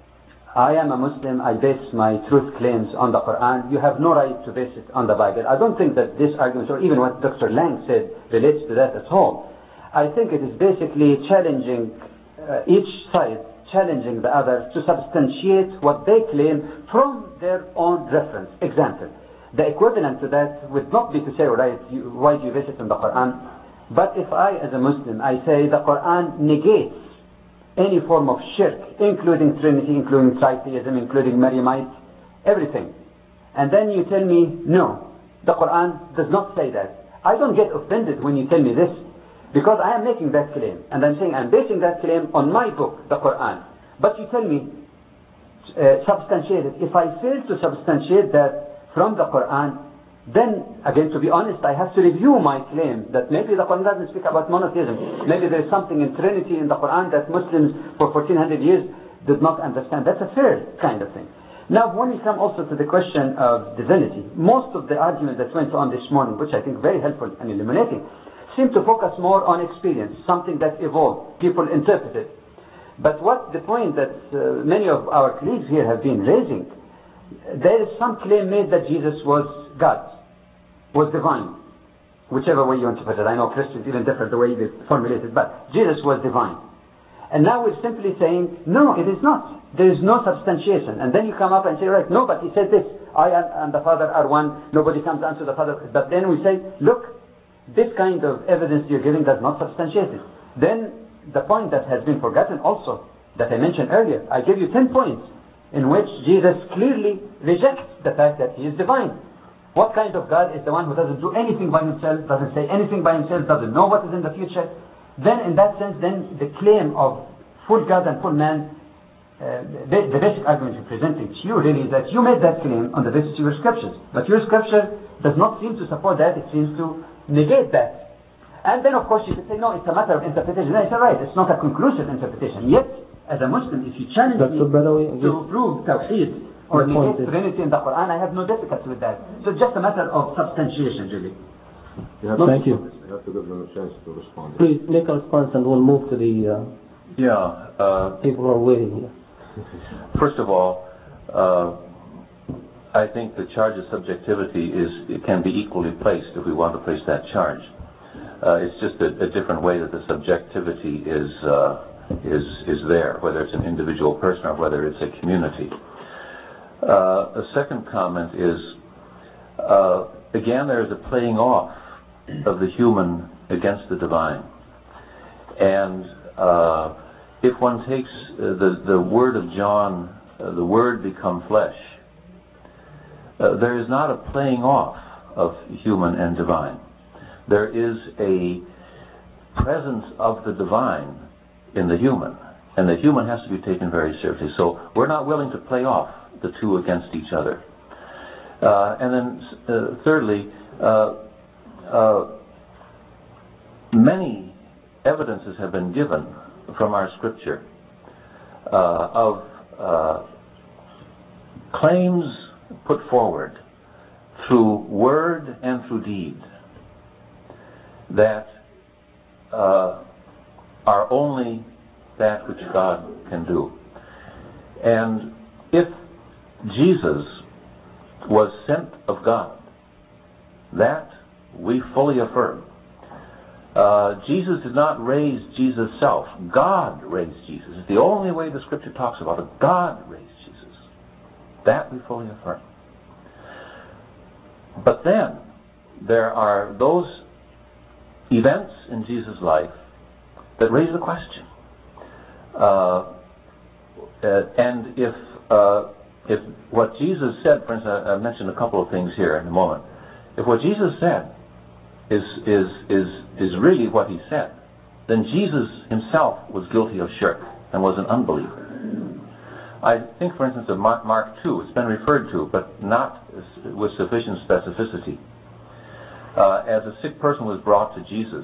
I am a Muslim, I base my truth claims on the Quran. You have no right to base it on the Bible. I don't think that this argument, or even what Dr. Lang said, relates to that at all. I think it is basically challenging each side, challenging the other to substantiate what they claim from their own reference. Example, the equivalent to that would not be to say, all right, why do you base it on the Quran? But if I, as a Muslim, I say the Quran negates any form of shirk, including Trinity, including tritheism, including Maryamite, everything. And then you tell me, no, the Quran does not say that. I don't get offended when you tell me this, because I am making that claim. And I'm saying I'm basing that claim on my book, the Quran. But you tell me, substantiate it. If I fail to substantiate that from the Quran, then, again, to be honest, I have to review my claim that maybe the Quran doesn't speak about monotheism. Maybe there is something in Trinity in the Quran that Muslims for 1400 years did not understand. That's a fair kind of thing. Now, when we come also to the question of divinity, most of the argument that went on this morning, which I think very helpful and illuminating, seem to focus more on experience, something that evolved, people interpreted. But what the point that many of our colleagues here have been raising, there is some claim made that Jesus was God, was divine, whichever way you interpret it. I know Christians even differ the way they formulate it, but Jesus was divine. And now we're simply saying, no, it is not. There is no substantiation. And then you come up and say, right, no, but he said this, I and the Father are one, nobody comes unto the Father. But then we say, look, this kind of evidence you're giving does not substantiate it. Then the point that has been forgotten also, that I mentioned earlier, I gave you 10 points in which Jesus clearly rejects the fact that he is divine. What kind of God is the one who doesn't do anything by himself, doesn't say anything by himself, doesn't know what is in the future? Then in that sense, then the claim of full God and full man, the basic argument you're presenting to you really is that you made that claim on the basis of your scriptures. But your scripture does not seem to support that, it seems to negate that. And then of course you could say, no, it's a matter of interpretation. No, it's all right, it's not a conclusive interpretation. Yet, as a Muslim, if you challenge me to prove Tawheed or negate Trinity in the Quran, I have no difficulty with that. So it's just a matter of substantiation, really. Thank you. You have to give them a chance to respond. Please make a response and we'll move to the people who are waiting here. First of all, I think the charge of subjectivity can be equally placed if we want to place that charge. It's just a different way that the subjectivity is there, whether it's an individual person or whether it's a community. A second comment is, again, there is a playing off of the human against the divine. And if one takes the word of John, the word become flesh, there is not a playing off of human and divine. There is a presence of the divine in the human, and the human has to be taken very seriously. So we're not willing to play off the two against each other. And then thirdly, many evidences have been given from our scripture of claims put forward through word and through deed that are only that which God can do. And if Jesus was sent of God, that we fully affirm. Jesus did not raise Jesus' self. God raised Jesus. It's the only way the scripture talks about it. God raised Jesus. That we fully affirm. But then there are those events in Jesus' life that raise the question. And if what Jesus said, for instance, I mentioned a couple of things here in a moment. If what Jesus said is really what he said, then Jesus himself was guilty of shirk. and was an unbeliever. I think, for instance, of Mark 2, it's been referred to, but not with sufficient specificity. As a sick person was brought to Jesus,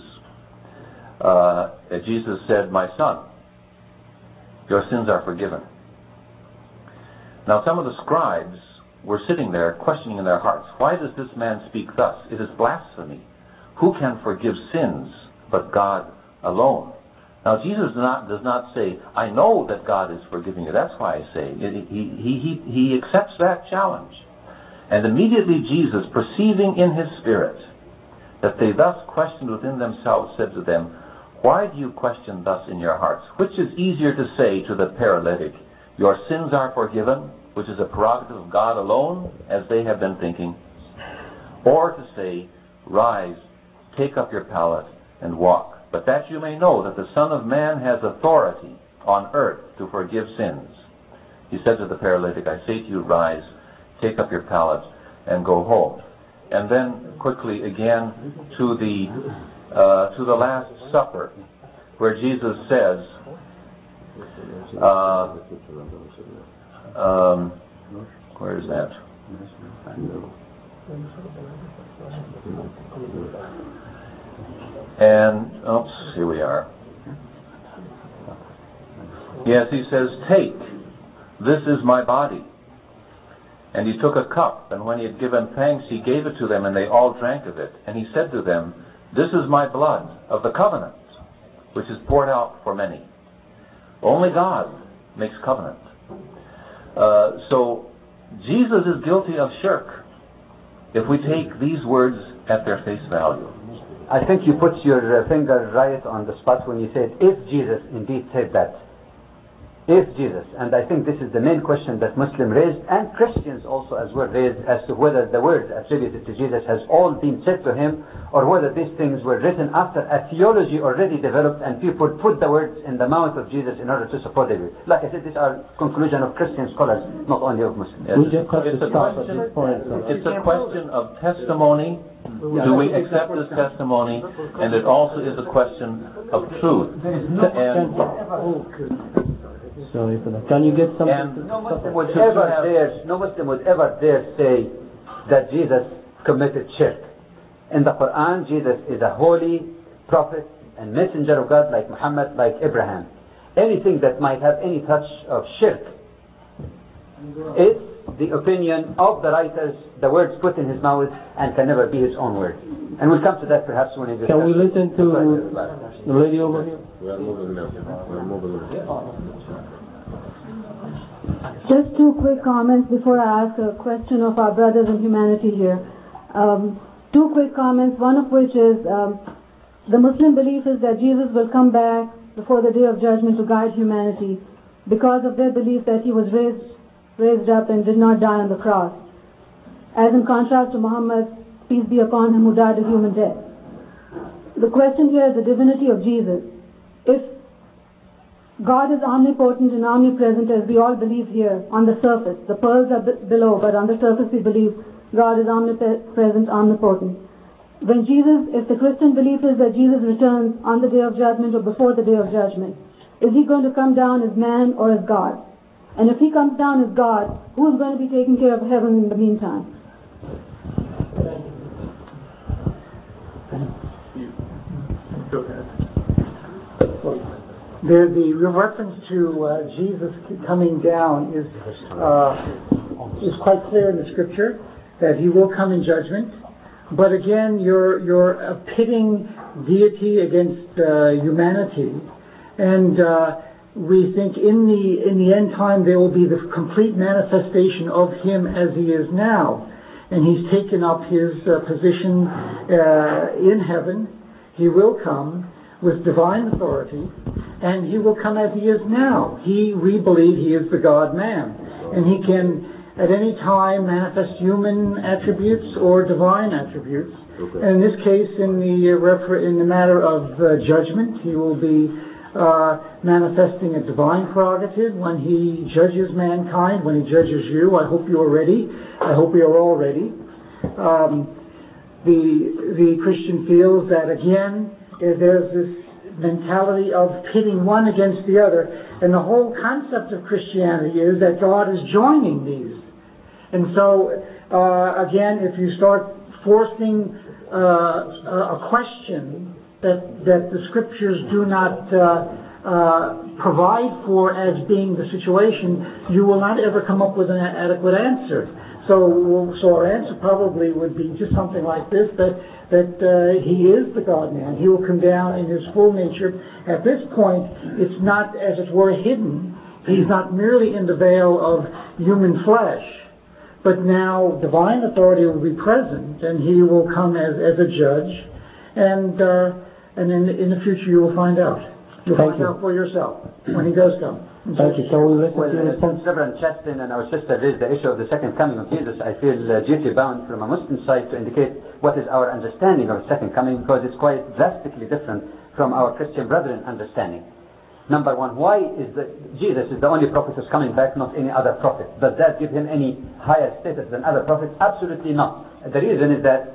Jesus said, "My son, your sins are forgiven." Now some of the scribes were sitting there questioning in their hearts, "Why does this man speak thus? It is blasphemy. Who can forgive sins but God alone?" Now Jesus does not say, "I know that God is forgiving you, that's why I say." He accepts that challenge. And immediately Jesus, perceiving in his spirit that they thus questioned within themselves, said to them, "Why do you question thus in your hearts? Which is easier to say to the paralytic, 'Your sins are forgiven,' which is a prerogative of God alone, as they have been thinking, or to say, 'Rise, take up your pallet and walk. But that you may know that the Son of Man has authority on earth to forgive sins.' He said to the paralytic, 'I say to you, rise, take up your pallet and go home.'" And then quickly again to the Last Supper, where Jesus says, where is that? And, here we are. Yes, he says, "Take, this is my body." And he took a cup, and when he had given thanks, he gave it to them, and they all drank of it. And he said to them, "This is my blood of the covenant, which is poured out for many." Only God makes covenant. So Jesus is guilty of shirk if we take these words at their face value. I think you put your finger right on the spot when you said, if Jesus indeed said that. If Jesus, and I think this is the main question that Muslims raised, and Christians also as well raised, as to whether the words attributed to Jesus has all been said to him, or whether these things were written after a theology already developed and people put the words in the mouth of Jesus in order to support it. Like I said, these are conclusion of Christian scholars, not only of Muslims. We just have to stop at this point. It's a question of testimony. Do we accept this testimony? And it also is a question of truth. Sorry for that. Can you get something? And no Muslim would ever dare say that Jesus committed shirk. In the Quran, Jesus is a holy prophet and messenger of God, like Muhammad, like Abraham. Anything that might have any touch of shirk is the opinion of the writers, the words put in his mouth, and can never be his own words. And we'll come to that perhaps when we discuss. Can we listen to the lady over here? We are moving now. Just two quick comments before I ask a question of our brothers in humanity here. Two quick comments, one of which is the Muslim belief is that Jesus will come back before the day of judgment to guide humanity because of their belief that he was raised up and did not die on the cross. As in contrast to Muhammad, peace be upon him, who died a human death. The question here is the divinity of Jesus. If God is omnipotent and omnipresent, as we all believe here on the surface, the pearls are below, but on the surface we believe God is omnipresent, omnipotent. If the Christian belief is that Jesus returns on the day of judgment or before the day of judgment, is he going to come down as man or as God? And if he comes down as God, who is going to be taking care of heaven in the meantime? The reference to Jesus coming down is quite clear in the Scripture that he will come in judgment. But again, you're pitting deity against humanity, and we think in the end time there will be the complete manifestation of him as he is now, and he's taken up his position in heaven. He will come with divine authority, and he will come as he is now. We believe he is the God-man, and he can at any time manifest human attributes or divine attributes. Okay. And in this case, in the matter of judgment, he will be manifesting a divine prerogative when he judges mankind, when he judges you. I hope you are ready. I hope we are all ready. The Christian feels that again, there's this mentality of pitting one against the other. And the whole concept of Christianity is that God is joining these. And so, again, if you start forcing a question that the Scriptures do not provide for as being the situation, you will not ever come up with an adequate answer. So our answer probably would be just something like this, that He is the God-man. He will come down in His full nature. At this point, it's not, as it were, hidden. He's not merely in the veil of human flesh, but now divine authority will be present, and He will come as a judge, and in the future you will find out. You'll find out for yourself when He does come. Thank you. So we listen to since Reverend Chastin and our sister raised the issue of the second coming of Jesus, I feel duty bound from a Muslim side to indicate what is our understanding of the second coming, because it's quite drastically different from our Christian brethren understanding. Number one, why is Jesus is the only prophet who's coming back, not any other prophet? Does that give Him any higher status than other prophets? Absolutely not. The reason is that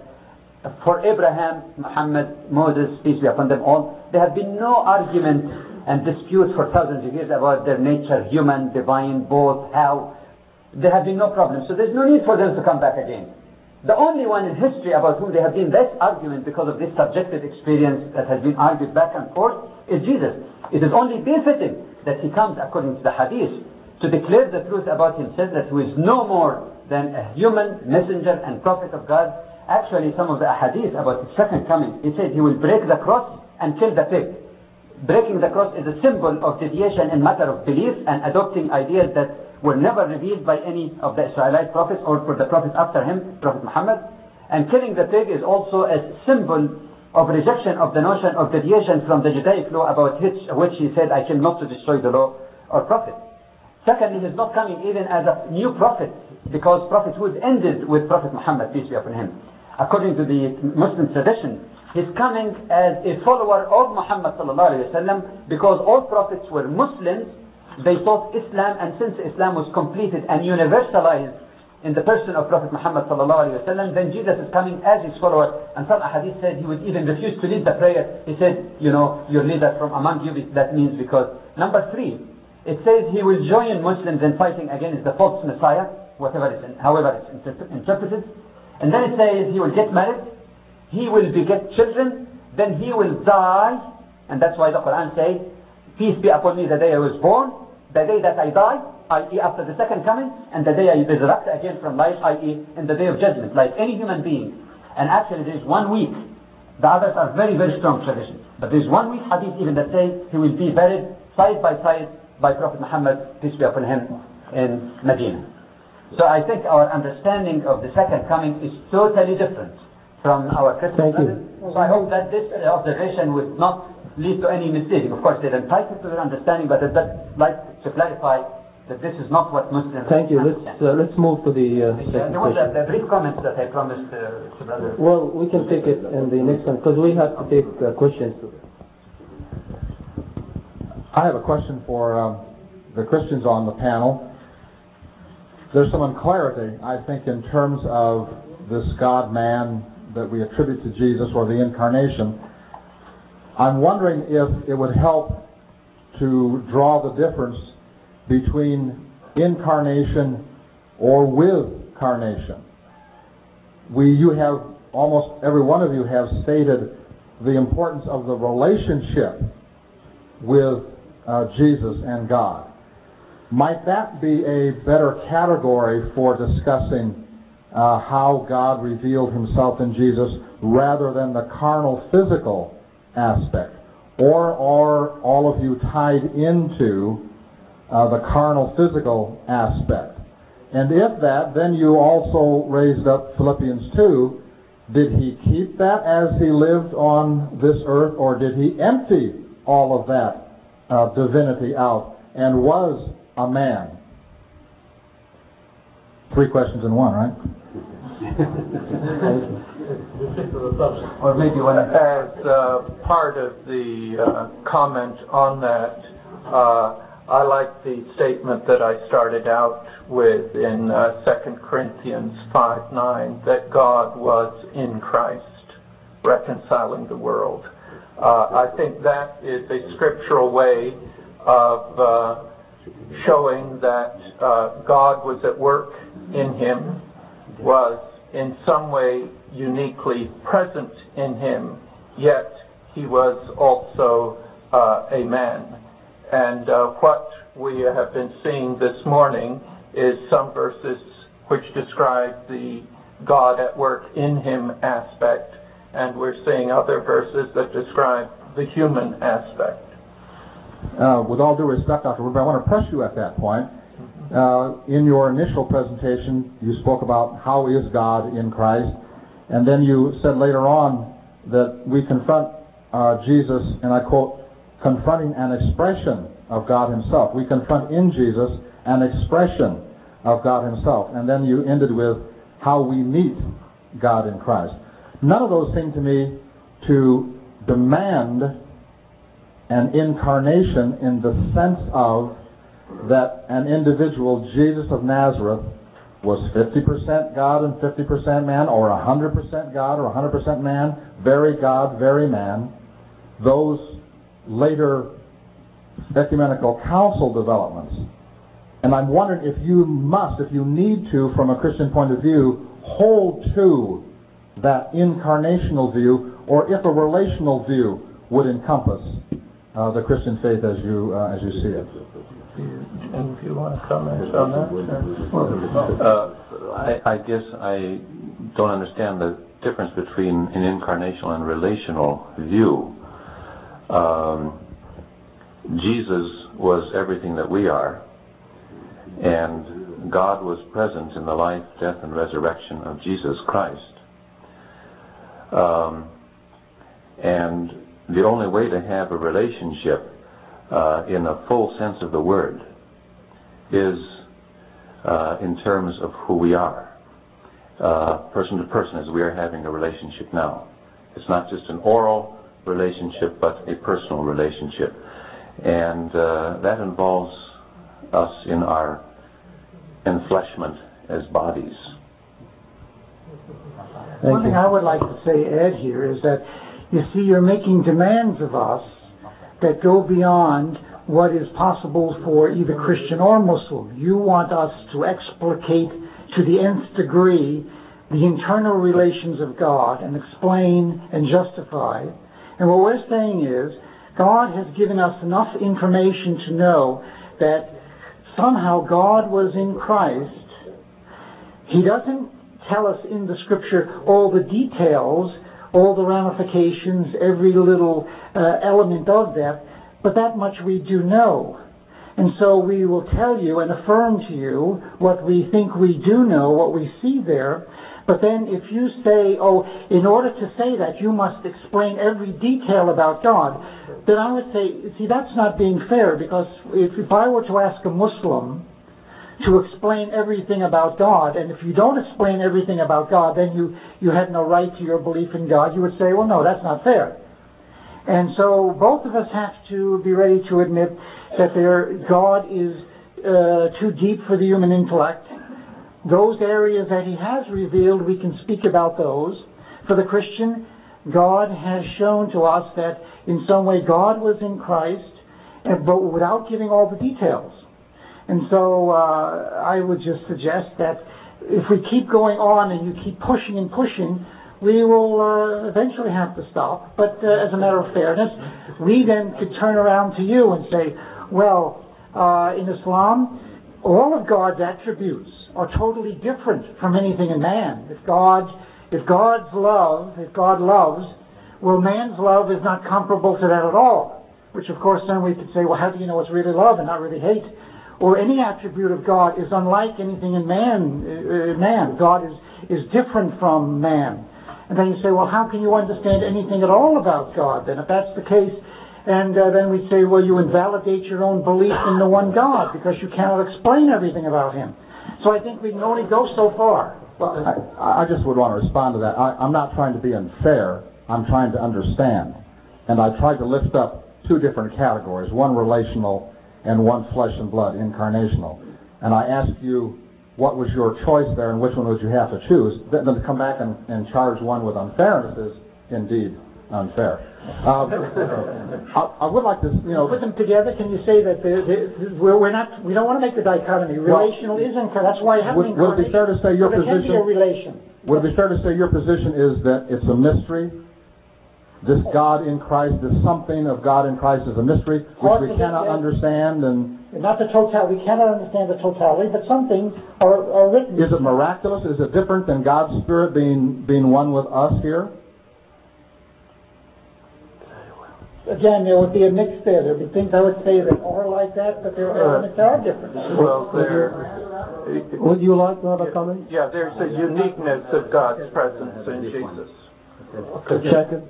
for Abraham, Muhammad, Moses, peace be upon them all, there have been no argument and dispute for thousands of years about their nature, human, divine, both, how. There have been no problems. So there's no need for them to come back again. The only one in history about whom there have been less argument because of this subjective experience that has been argued back and forth is Jesus. It is only befitting that He comes, according to the hadith, to declare the truth about Himself, that He is no more than a human messenger and prophet of God. Actually, some of the hadith about His second coming, He said He will break the cross and kill the pig. Breaking the cross is a symbol of deviation in matter of belief and adopting ideas that were never revealed by any of the Israelite prophets or for the prophet after him, Prophet Muhammad. And killing the pig is also a symbol of rejection of the notion of deviation from the Judaic law about which He said, I came not to destroy the law or prophet. Secondly, He's not coming even as a new prophet, because prophethood ended with Prophet Muhammad, peace be upon him. According to the Muslim tradition, He's coming as a follower of Muhammad sallallahu alaihi wasallam, because all prophets were Muslims. They taught Islam, and since Islam was completed and universalized in the person of Prophet Muhammad sallallahu alaihi wasallam, then Jesus is coming as His follower. And some hadith said He would even refuse to lead the prayer. He said, your leader from among you. That means because. Number 3, it says He will join Muslims in fighting against the false Messiah, however it's interpreted. And then it says He will get married. He will beget children, then He will die, and that's why the Quran says, peace be upon me the day I was born, the day that I die, i.e. after the second coming, and the day I resurrect again from life, i.e. in the day of judgment, like any human being. And actually there is 1 week. The others are very, very strong traditions. But there is 1 week hadith even that says He will be buried side by side by Prophet Muhammad, peace be upon him, in Medina. So I think our understanding of the second coming is totally different from our Christian brothers. So I hope that this observation would not lead to any mistake. Of course, they're entitled to their understanding, but I'd like to clarify that this is not what Muslims Thank you. Let's move to the there was a brief comment that I promised to Brother. Well, we can take it in the next one, because we have to take questions. I have a question for the Christians on the panel. There's some unclarity, I think, in terms of this God-man that we attribute to Jesus, or the incarnation. I'm wondering if it would help to draw the difference between incarnation or with carnation. You have, almost every one of you have stated the importance of the relationship with Jesus and God. Might that be a better category for discussing how God revealed Himself in Jesus, rather than the carnal physical aspect? Or are all of you tied into the carnal physical aspect? And if that, then you also raised up Philippians 2. Did He keep that as He lived on this earth, or did He empty all of that divinity out and was a man? 3 questions in one, right? Or maybe one. As part of the comment on that, I like the statement that I started out with in 2 Corinthians 5:9, that God was in Christ. reconciling the world. I think that is a scriptural way of showing that God was at work in him, was in some way uniquely present in him, yet he was also a man. And what we have been seeing this morning is some verses which describe the God at work in him aspect, and we're seeing other verses that describe the human aspect. With all due respect, Dr. Rubin, I want to press you at that point. In your initial presentation, you spoke about how is God in Christ, and then you said later on that we confront Jesus, and I quote, confronting an expression of God himself. We confront in Jesus an expression of God himself. And then you ended with how we meet God in Christ. None of those seem to me to demand an incarnation in the sense of that an individual, Jesus of Nazareth, was 50% God and 50% man, or 100% God or 100% man, very God, very man. Those later ecumenical council developments. And I'm wondering if you must, if you need to, from a Christian point of view, hold to that incarnational view, or if a relational view would encompass the Christian faith as you see it. And if you want to comment on that? I guess I don't understand the difference between an incarnational and relational view. Jesus was everything that we are, and God was present in the life, death, and resurrection of Jesus Christ. And the only way to have a relationship in a full sense of the word is in terms of who we are, person to person, as we are having a relationship now. It's not just an oral relationship, but a personal relationship. And that involves us in our enfleshment as bodies. One thing I would like to say, Ed, here is that, you see, you're making demands of us that go beyond what is possible for either Christian or Muslim. You want us to explicate to the nth degree the internal relations of God and explain and justify. And what we're saying is, God has given us enough information to know that somehow God was in Christ. He doesn't tell us in the Scripture all the details, all the ramifications, every little element of that, but that much we do know. And so we will tell you and affirm to you what we think we do know, what we see there. But then if you say, oh, in order to say that, you must explain every detail about God, then I would say, see, that's not being fair, because if I were to ask a Muslim to explain everything about God, and if you don't explain everything about God, then you had no right to your belief in God, you would say, well, no, that's not fair. And so both of us have to be ready to admit that God is too deep for the human intellect. Those areas that he has revealed, we can speak about those. For the Christian, God has shown to us that in some way God was in Christ, but without giving all the details. And so I would just suggest that if we keep going on and you keep pushing and pushing, we will eventually have to stop. But as a matter of fairness, we then could turn around to you and say, well, in Islam, all of God's attributes are totally different from anything in man. If God loves, well, man's love is not comparable to that at all. Which, of course, then we could say, well, how do you know it's really love and not really hate? Or any attribute of God is unlike anything in man. God is different from man. And then you say, well, how can you understand anything at all about God? Then if that's the case, and then we say, well, you invalidate your own belief in the one God because you cannot explain everything about him. So I think we can only go so far. Well, I just would want to respond to that. I'm not trying to be unfair. I'm trying to understand. And I tried to lift up two different categories, one relational and one flesh and blood, incarnational. And I asked you what was your choice there and which one would you have to choose. Then to come back and charge one with unfairness indeed unfair. I would like to, put them together. Can you say that we don't want to make the dichotomy? Relational is incarnate. That's why you have an incarnation. Would it be fair to say your position? There can be a relation. Would it be fair to say your position is that it's a mystery? This God in Christ, this something of God in Christ is a mystery which we cannot understand, and not the totality. We cannot understand the totality, but some things are written. Is it miraculous? Is it different than God's Spirit being one with us here? Again, there would be a mix there. There would be things I would say that are like that, but there are elements that are different. Well, would you like to have a comment? Yeah, there's a uniqueness of God's presence in Jesus. Second.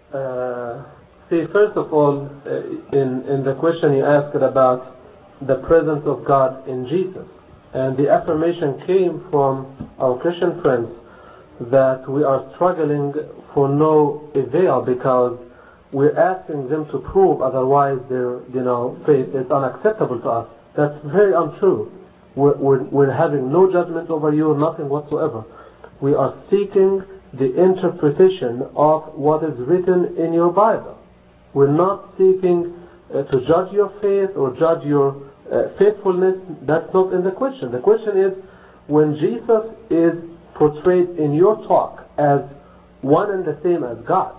First of all, in the question you asked about the presence of God in Jesus, and the affirmation came from our Christian friends that we are struggling for no avail because we're asking them to prove, otherwise their faith is unacceptable to us. That's very untrue. We're having no judgment over you, nothing whatsoever. We are seeking the interpretation of what is written in your Bible. We're not seeking to judge your faith or judge your faithfulness. That's not in the question. The question is, when Jesus is portrayed in your talk as one and the same as God,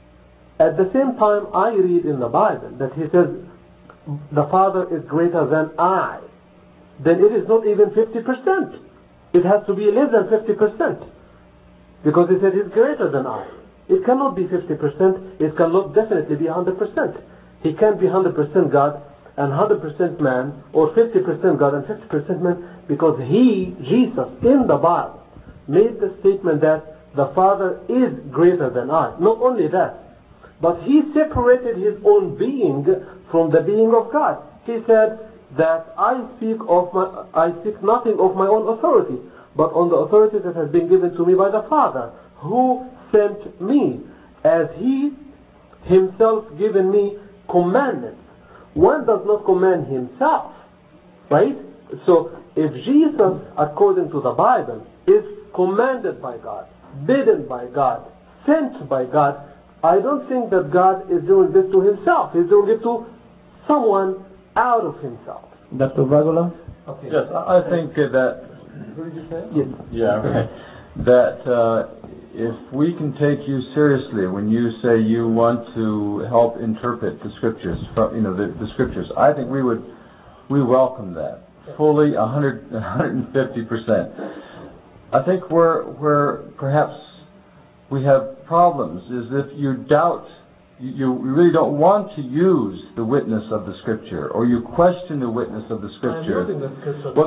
at the same time I read in the Bible that he says the Father is greater than I, then it is not even 50%. It has to be less than 50%. Because he said he's greater than I. It cannot be 50%. It cannot definitely be 100%. He can't be 100% God and 100% man, or 50% God and 50% man, because he, Jesus, in the Bible, made the statement that the Father is greater than I. Not only that, but he separated his own being from the being of God. He said that I seek nothing of my own authority, but on the authority that has been given to me by the Father, who sent me, as he himself given me commandments. One does not command himself, right? So if Jesus, according to the Bible, is commanded by God, bidden by God, sent by God, I don't think that God is doing this to himself. He's doing it to someone out of himself. Dr. Vagula? Okay. Yes, I think that... Who did you say? Yes. Yeah, okay. That if we can take you seriously when you say you want to help interpret the scriptures, the scriptures, I think we welcome that fully, 150%. I think where perhaps we have problems is if you doubt, you really don't want to use the witness of the scripture, or you question the witness of the scripture. Well,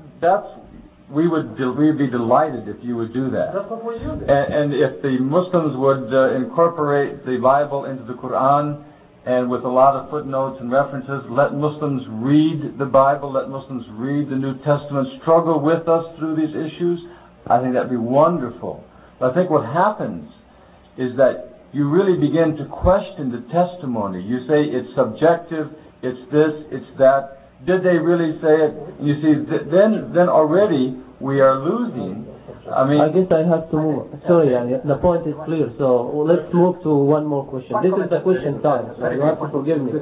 we'd be delighted if you would do that. That's what we're using. And if the Muslims would incorporate the Bible into the Quran, and with a lot of footnotes and references, let Muslims read the Bible, let Muslims read the New Testament, struggle with us through these issues, I think that'd be wonderful. But I think what happens is that you really begin to question the testimony. You say it's subjective, it's this, it's that. Did they really say it? You see, then already we are losing. I guess I have to move. Sorry, the point is clear. So let's move to one more question. This is the question time, so you have to forgive me.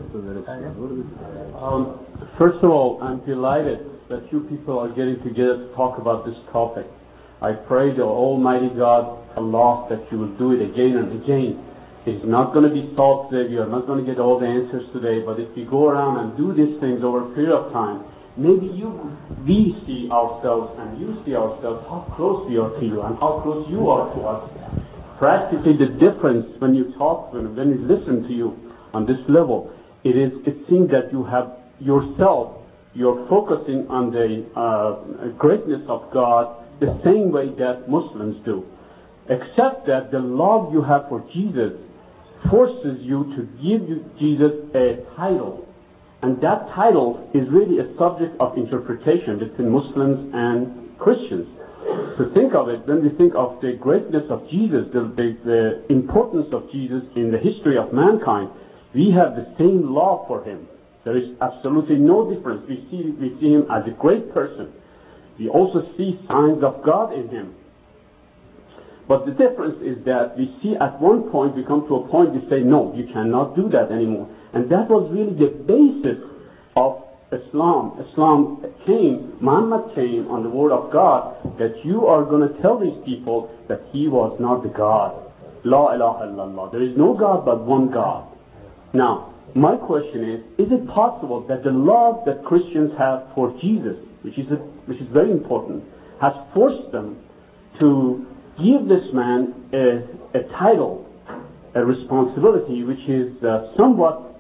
First of all, I'm delighted that you people are getting together to talk about this topic. I pray to Almighty God, Allah, that you will do it again and again. It's not going to be solved today. You are not going to get all the answers today. But if we go around and do these things over a period of time, maybe we see ourselves and you see ourselves, how close we are to you and how close you are to us. Practically the difference when you talk, when we listen to you on this level, it seems that you have yourself, you're focusing on the greatness of God the same way that Muslims do. Except that the love you have for Jesus forces you to give Jesus a title. And that title is really a subject of interpretation between Muslims and Christians. To think of it, when we think of the greatness of Jesus, the importance of Jesus in the history of mankind, we have the same love for him. There is absolutely no difference. We see him as a great person. We also see signs of God in him. But the difference is that we see at one point, we come to a point, we say, no, you cannot do that anymore. And that was really the basis of Islam. Islam came, Muhammad came on the word of God, that you are going to tell these people that he was not the God. La ilaha illallah. There is no God but one God. Now, my question is it possible that the love that Christians have for Jesus, which is very important, has forced them to give this man a title, a responsibility, which is somewhat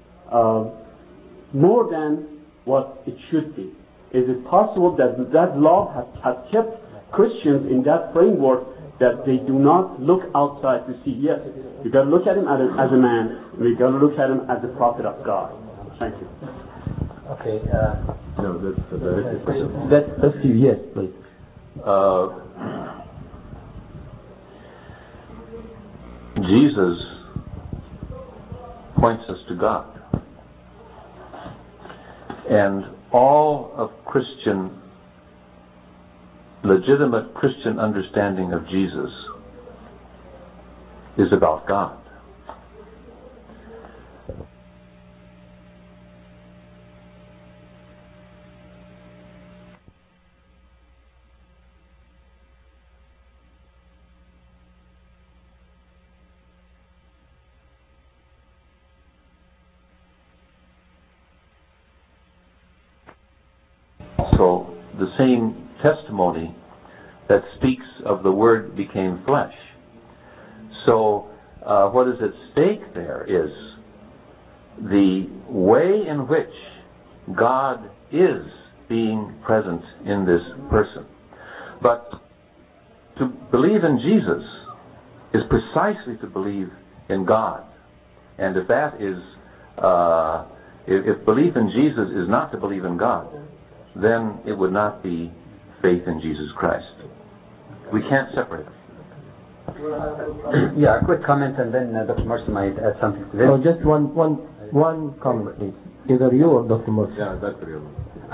more than what it should be? Is it possible that that love has kept Christians in that framework that they do not look outside to see, yes, you got to look at him as a man, we got to look at him as a prophet of God. Thank you. Okay. No, that's a direct question. That's you, yes, please. Jesus points us to God. And all of legitimate Christian understanding of Jesus is about God. Also, the same testimony that speaks of the Word became flesh. So, what is at stake there is the way in which God is being present in this person. But to believe in Jesus is precisely to believe in God. And if that is, if belief in Jesus is not to believe in God, then it would not be faith in Jesus Christ. We can't separate them. Yeah, a quick comment, and then Dr. Mercer might add something to this. No, just one comment, please. Either you or Dr. Mercer. Yeah, Dr. Yuma.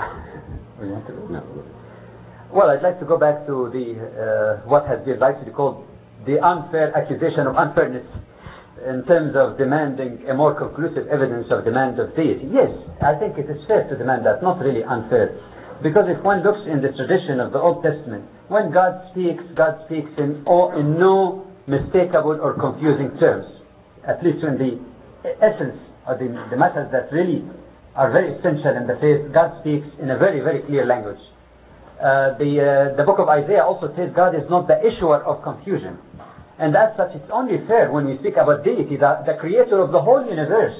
No. Well, I'd like to go back to the what has been rightly called the unfair accusation of unfairness in terms of demanding a more conclusive evidence of demand of deity. Yes, I think it is fair to demand that, not really unfair. Because if one looks in the tradition of the Old Testament, when God speaks in no mistakable or confusing terms, at least in the essence or the matters that really are very essential in the faith. God speaks in a very, very clear language. The book of Isaiah also says God is not the issuer of confusion. And as such, it's only fair when we speak about deity, the creator of the whole universe.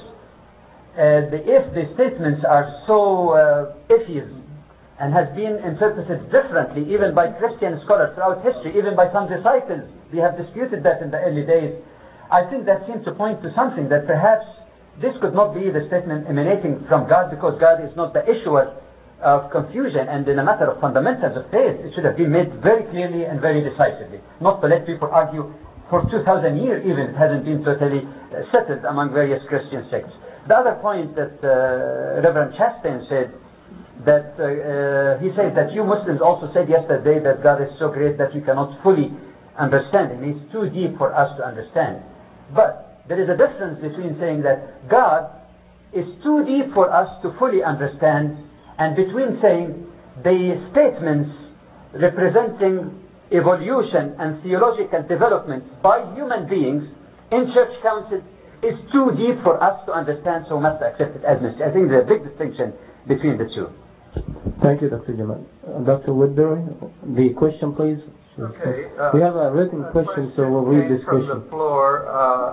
If the statements are so iffy and has been interpreted differently, even by Christian scholars throughout history, even by some disciples, we have disputed that in the early days. I think that seems to point to something, that perhaps this could not be the statement emanating from God, because God is not the issuer of confusion, and in a matter of fundamentals of faith, it should have been made very clearly and very decisively, not to let people argue for 2,000 years even. It hasn't been totally settled among various Christian sects. The other point that Reverend Chastain said, that he said that you Muslims also said yesterday that God is so great that you cannot fully understand him. He's too deep for us to understand. But there is a difference between saying that God is too deep for us to fully understand, and between saying the statements representing evolution and theological development by human beings in church councils is too deep for us to understand, so must accept it as mystery. I think there's a big distinction between the two. Thank you, Dr. Jamal. Dr. Woodbury, the question, please. Okay. We have a written question, so we'll read this question. From the floor.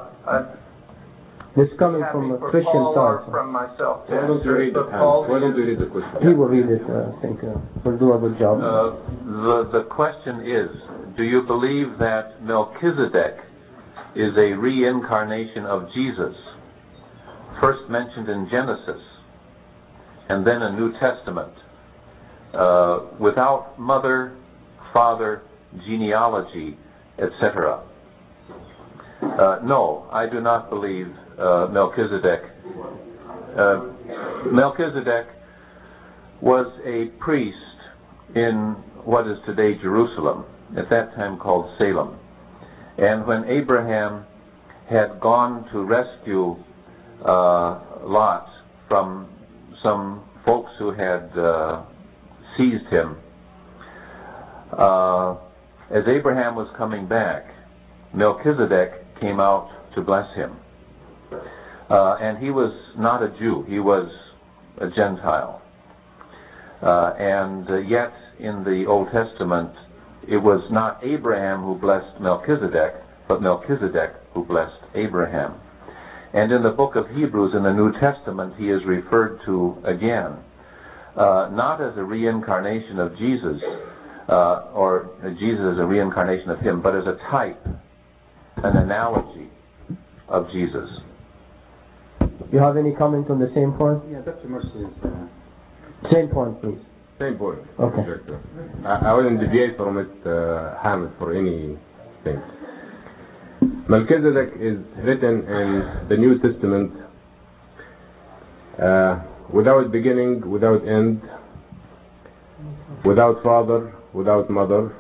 This coming from a Christian side. From myself. Why don't you read the question? He will read it, I think. We'll do a good job. The question is, do you believe that Melchizedek is a reincarnation of Jesus, first mentioned in Genesis, and then a New Testament, without mother, father, genealogy, etc.? No, I do not believe Melchizedek. Melchizedek was a priest in what is today Jerusalem, at that time called Salem. And when Abraham had gone to rescue Lot from some folks who had seized him, as Abraham was coming back, Melchizedek came out to bless him. And he was not a Jew, he was a Gentile. And yet in the Old Testament, it was not Abraham who blessed Melchizedek, but Melchizedek who blessed Abraham. And in the book of Hebrews in the New Testament, he is referred to again, not as a reincarnation of Jesus, or Jesus as a reincarnation of him, but as a type, an analogy of Jesus. You have any comment on the same point? Yeah, Dr. Mercy is... Same point, please. Same point. Okay. I wouldn't deviate from it, Hamid, for anything. Melchizedek is written in the New Testament without beginning, without end, without father, without mother.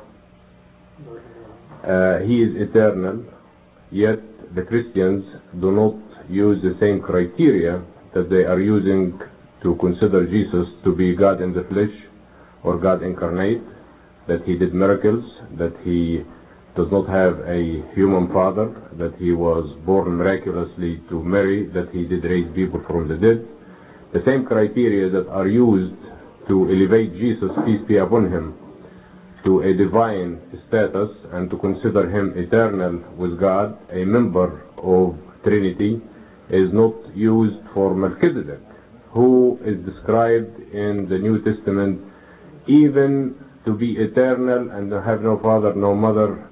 He is eternal, yet the Christians do not use the same criteria that they are using to consider Jesus to be God in the flesh or God incarnate, that he did miracles, that he does not have a human father, that he was born miraculously to Mary, that he did raise people from the dead. The same criteria that are used to elevate Jesus, peace be upon him, to a divine status and to consider him eternal with God, a member of Trinity, is not used for Melchizedek, who is described in the New Testament even to be eternal and to have no father, no mother.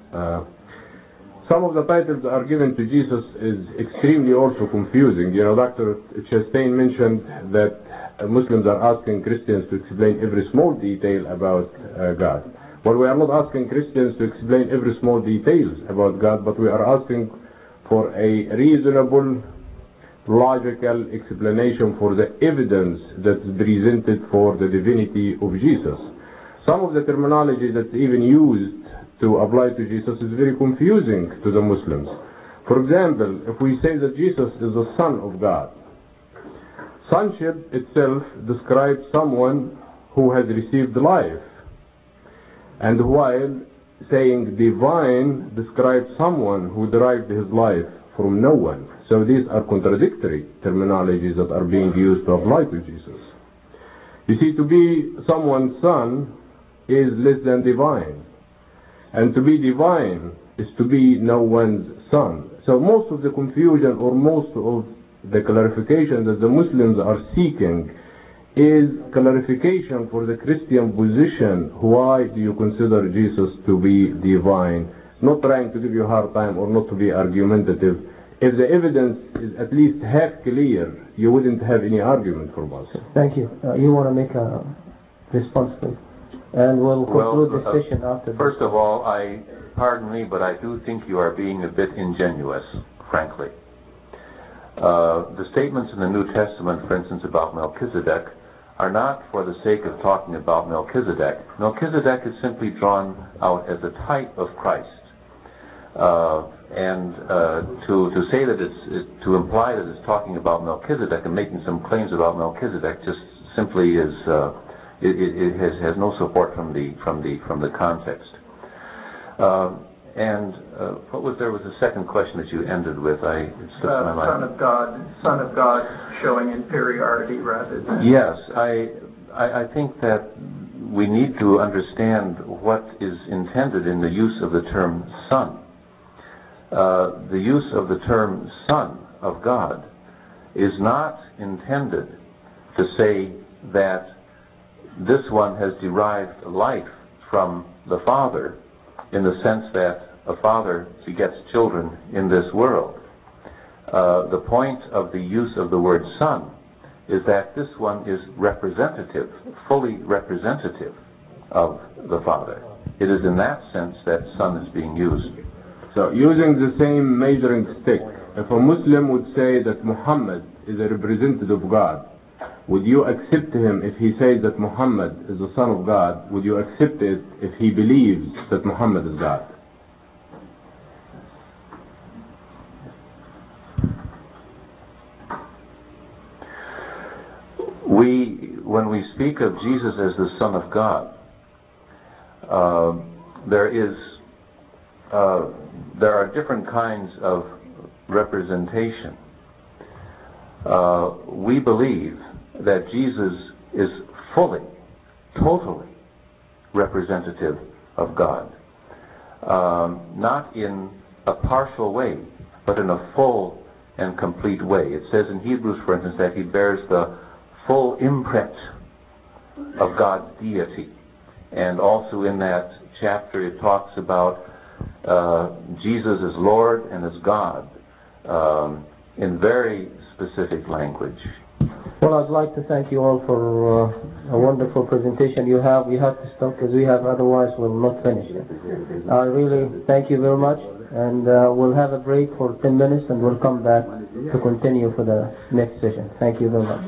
Some of the titles are given to Jesus is extremely also confusing. You know, Dr. Chastain mentioned that Muslims are asking Christians to explain every small detail about God. Well, we are not asking Christians to explain every small detail about God, but we are asking for a reasonable, logical explanation for the evidence that's presented for the divinity of Jesus. Some of the terminology that's even used to apply to Jesus is very confusing to the Muslims. For example, if we say that Jesus is the Son of God, sonship itself describes someone who has received life, and while saying divine describes someone who derived his life from no one. So these are contradictory terminologies that are being used to apply to Jesus. You see, to be someone's son is less than divine. And to be divine is to be no one's son. So most of the confusion or most of the clarification that the Muslims are seeking is clarification for the Christian position. Why do you consider Jesus to be divine? Not trying to give you a hard time or not to be argumentative. If the evidence is at least half clear, you wouldn't have any argument from us. Thank you. You want to make a response, please? And we'll conclude the session after. First of all, pardon me, but I do think you are being a bit ingenuous, frankly. The statements in the New Testament, for instance, about Melchizedek, are not for the sake of talking about Melchizedek. Melchizedek is simply drawn out as a type of Christ. And to say that to imply that it's talking about Melchizedek and making some claims about Melchizedek just simply is it has no support from the context. And what was there was a second question that you ended with? It slipped my mind. Son of God, showing inferiority rather than. Yes, I think that we need to understand what is intended in the use of the term son. The use of the term Son of God is not intended to say that this one has derived life from the Father in the sense that a father begets children in this world. The point of the use of the word Son is that this one is representative, fully representative of the Father. It is in that sense that Son is being used. So, using the same measuring stick, if a Muslim would say that Muhammad is a representative of God, would you accept him if he says that Muhammad is the Son of God? Would you accept it if he believes that Muhammad is God? when we speak of Jesus as the Son of God, there are different kinds of representation. We believe that Jesus is fully, totally representative of God. Not in a partial way, but in a full and complete way. It says in Hebrews, for instance, that he bears the full imprint of God's deity. And also in that chapter it talks about Jesus as Lord and as God in very specific language. Well, I'd like to thank you all for a wonderful presentation you have. We have to stop because we have, otherwise we'll not finish it. I really thank you very much, and we'll have a break for 10 minutes and we'll come back to continue for the next session. Thank you very much.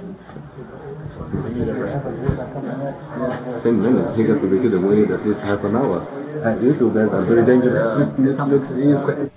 10 minutes, he got to be good and we need at least half an hour. YouTube, that's very dangerous.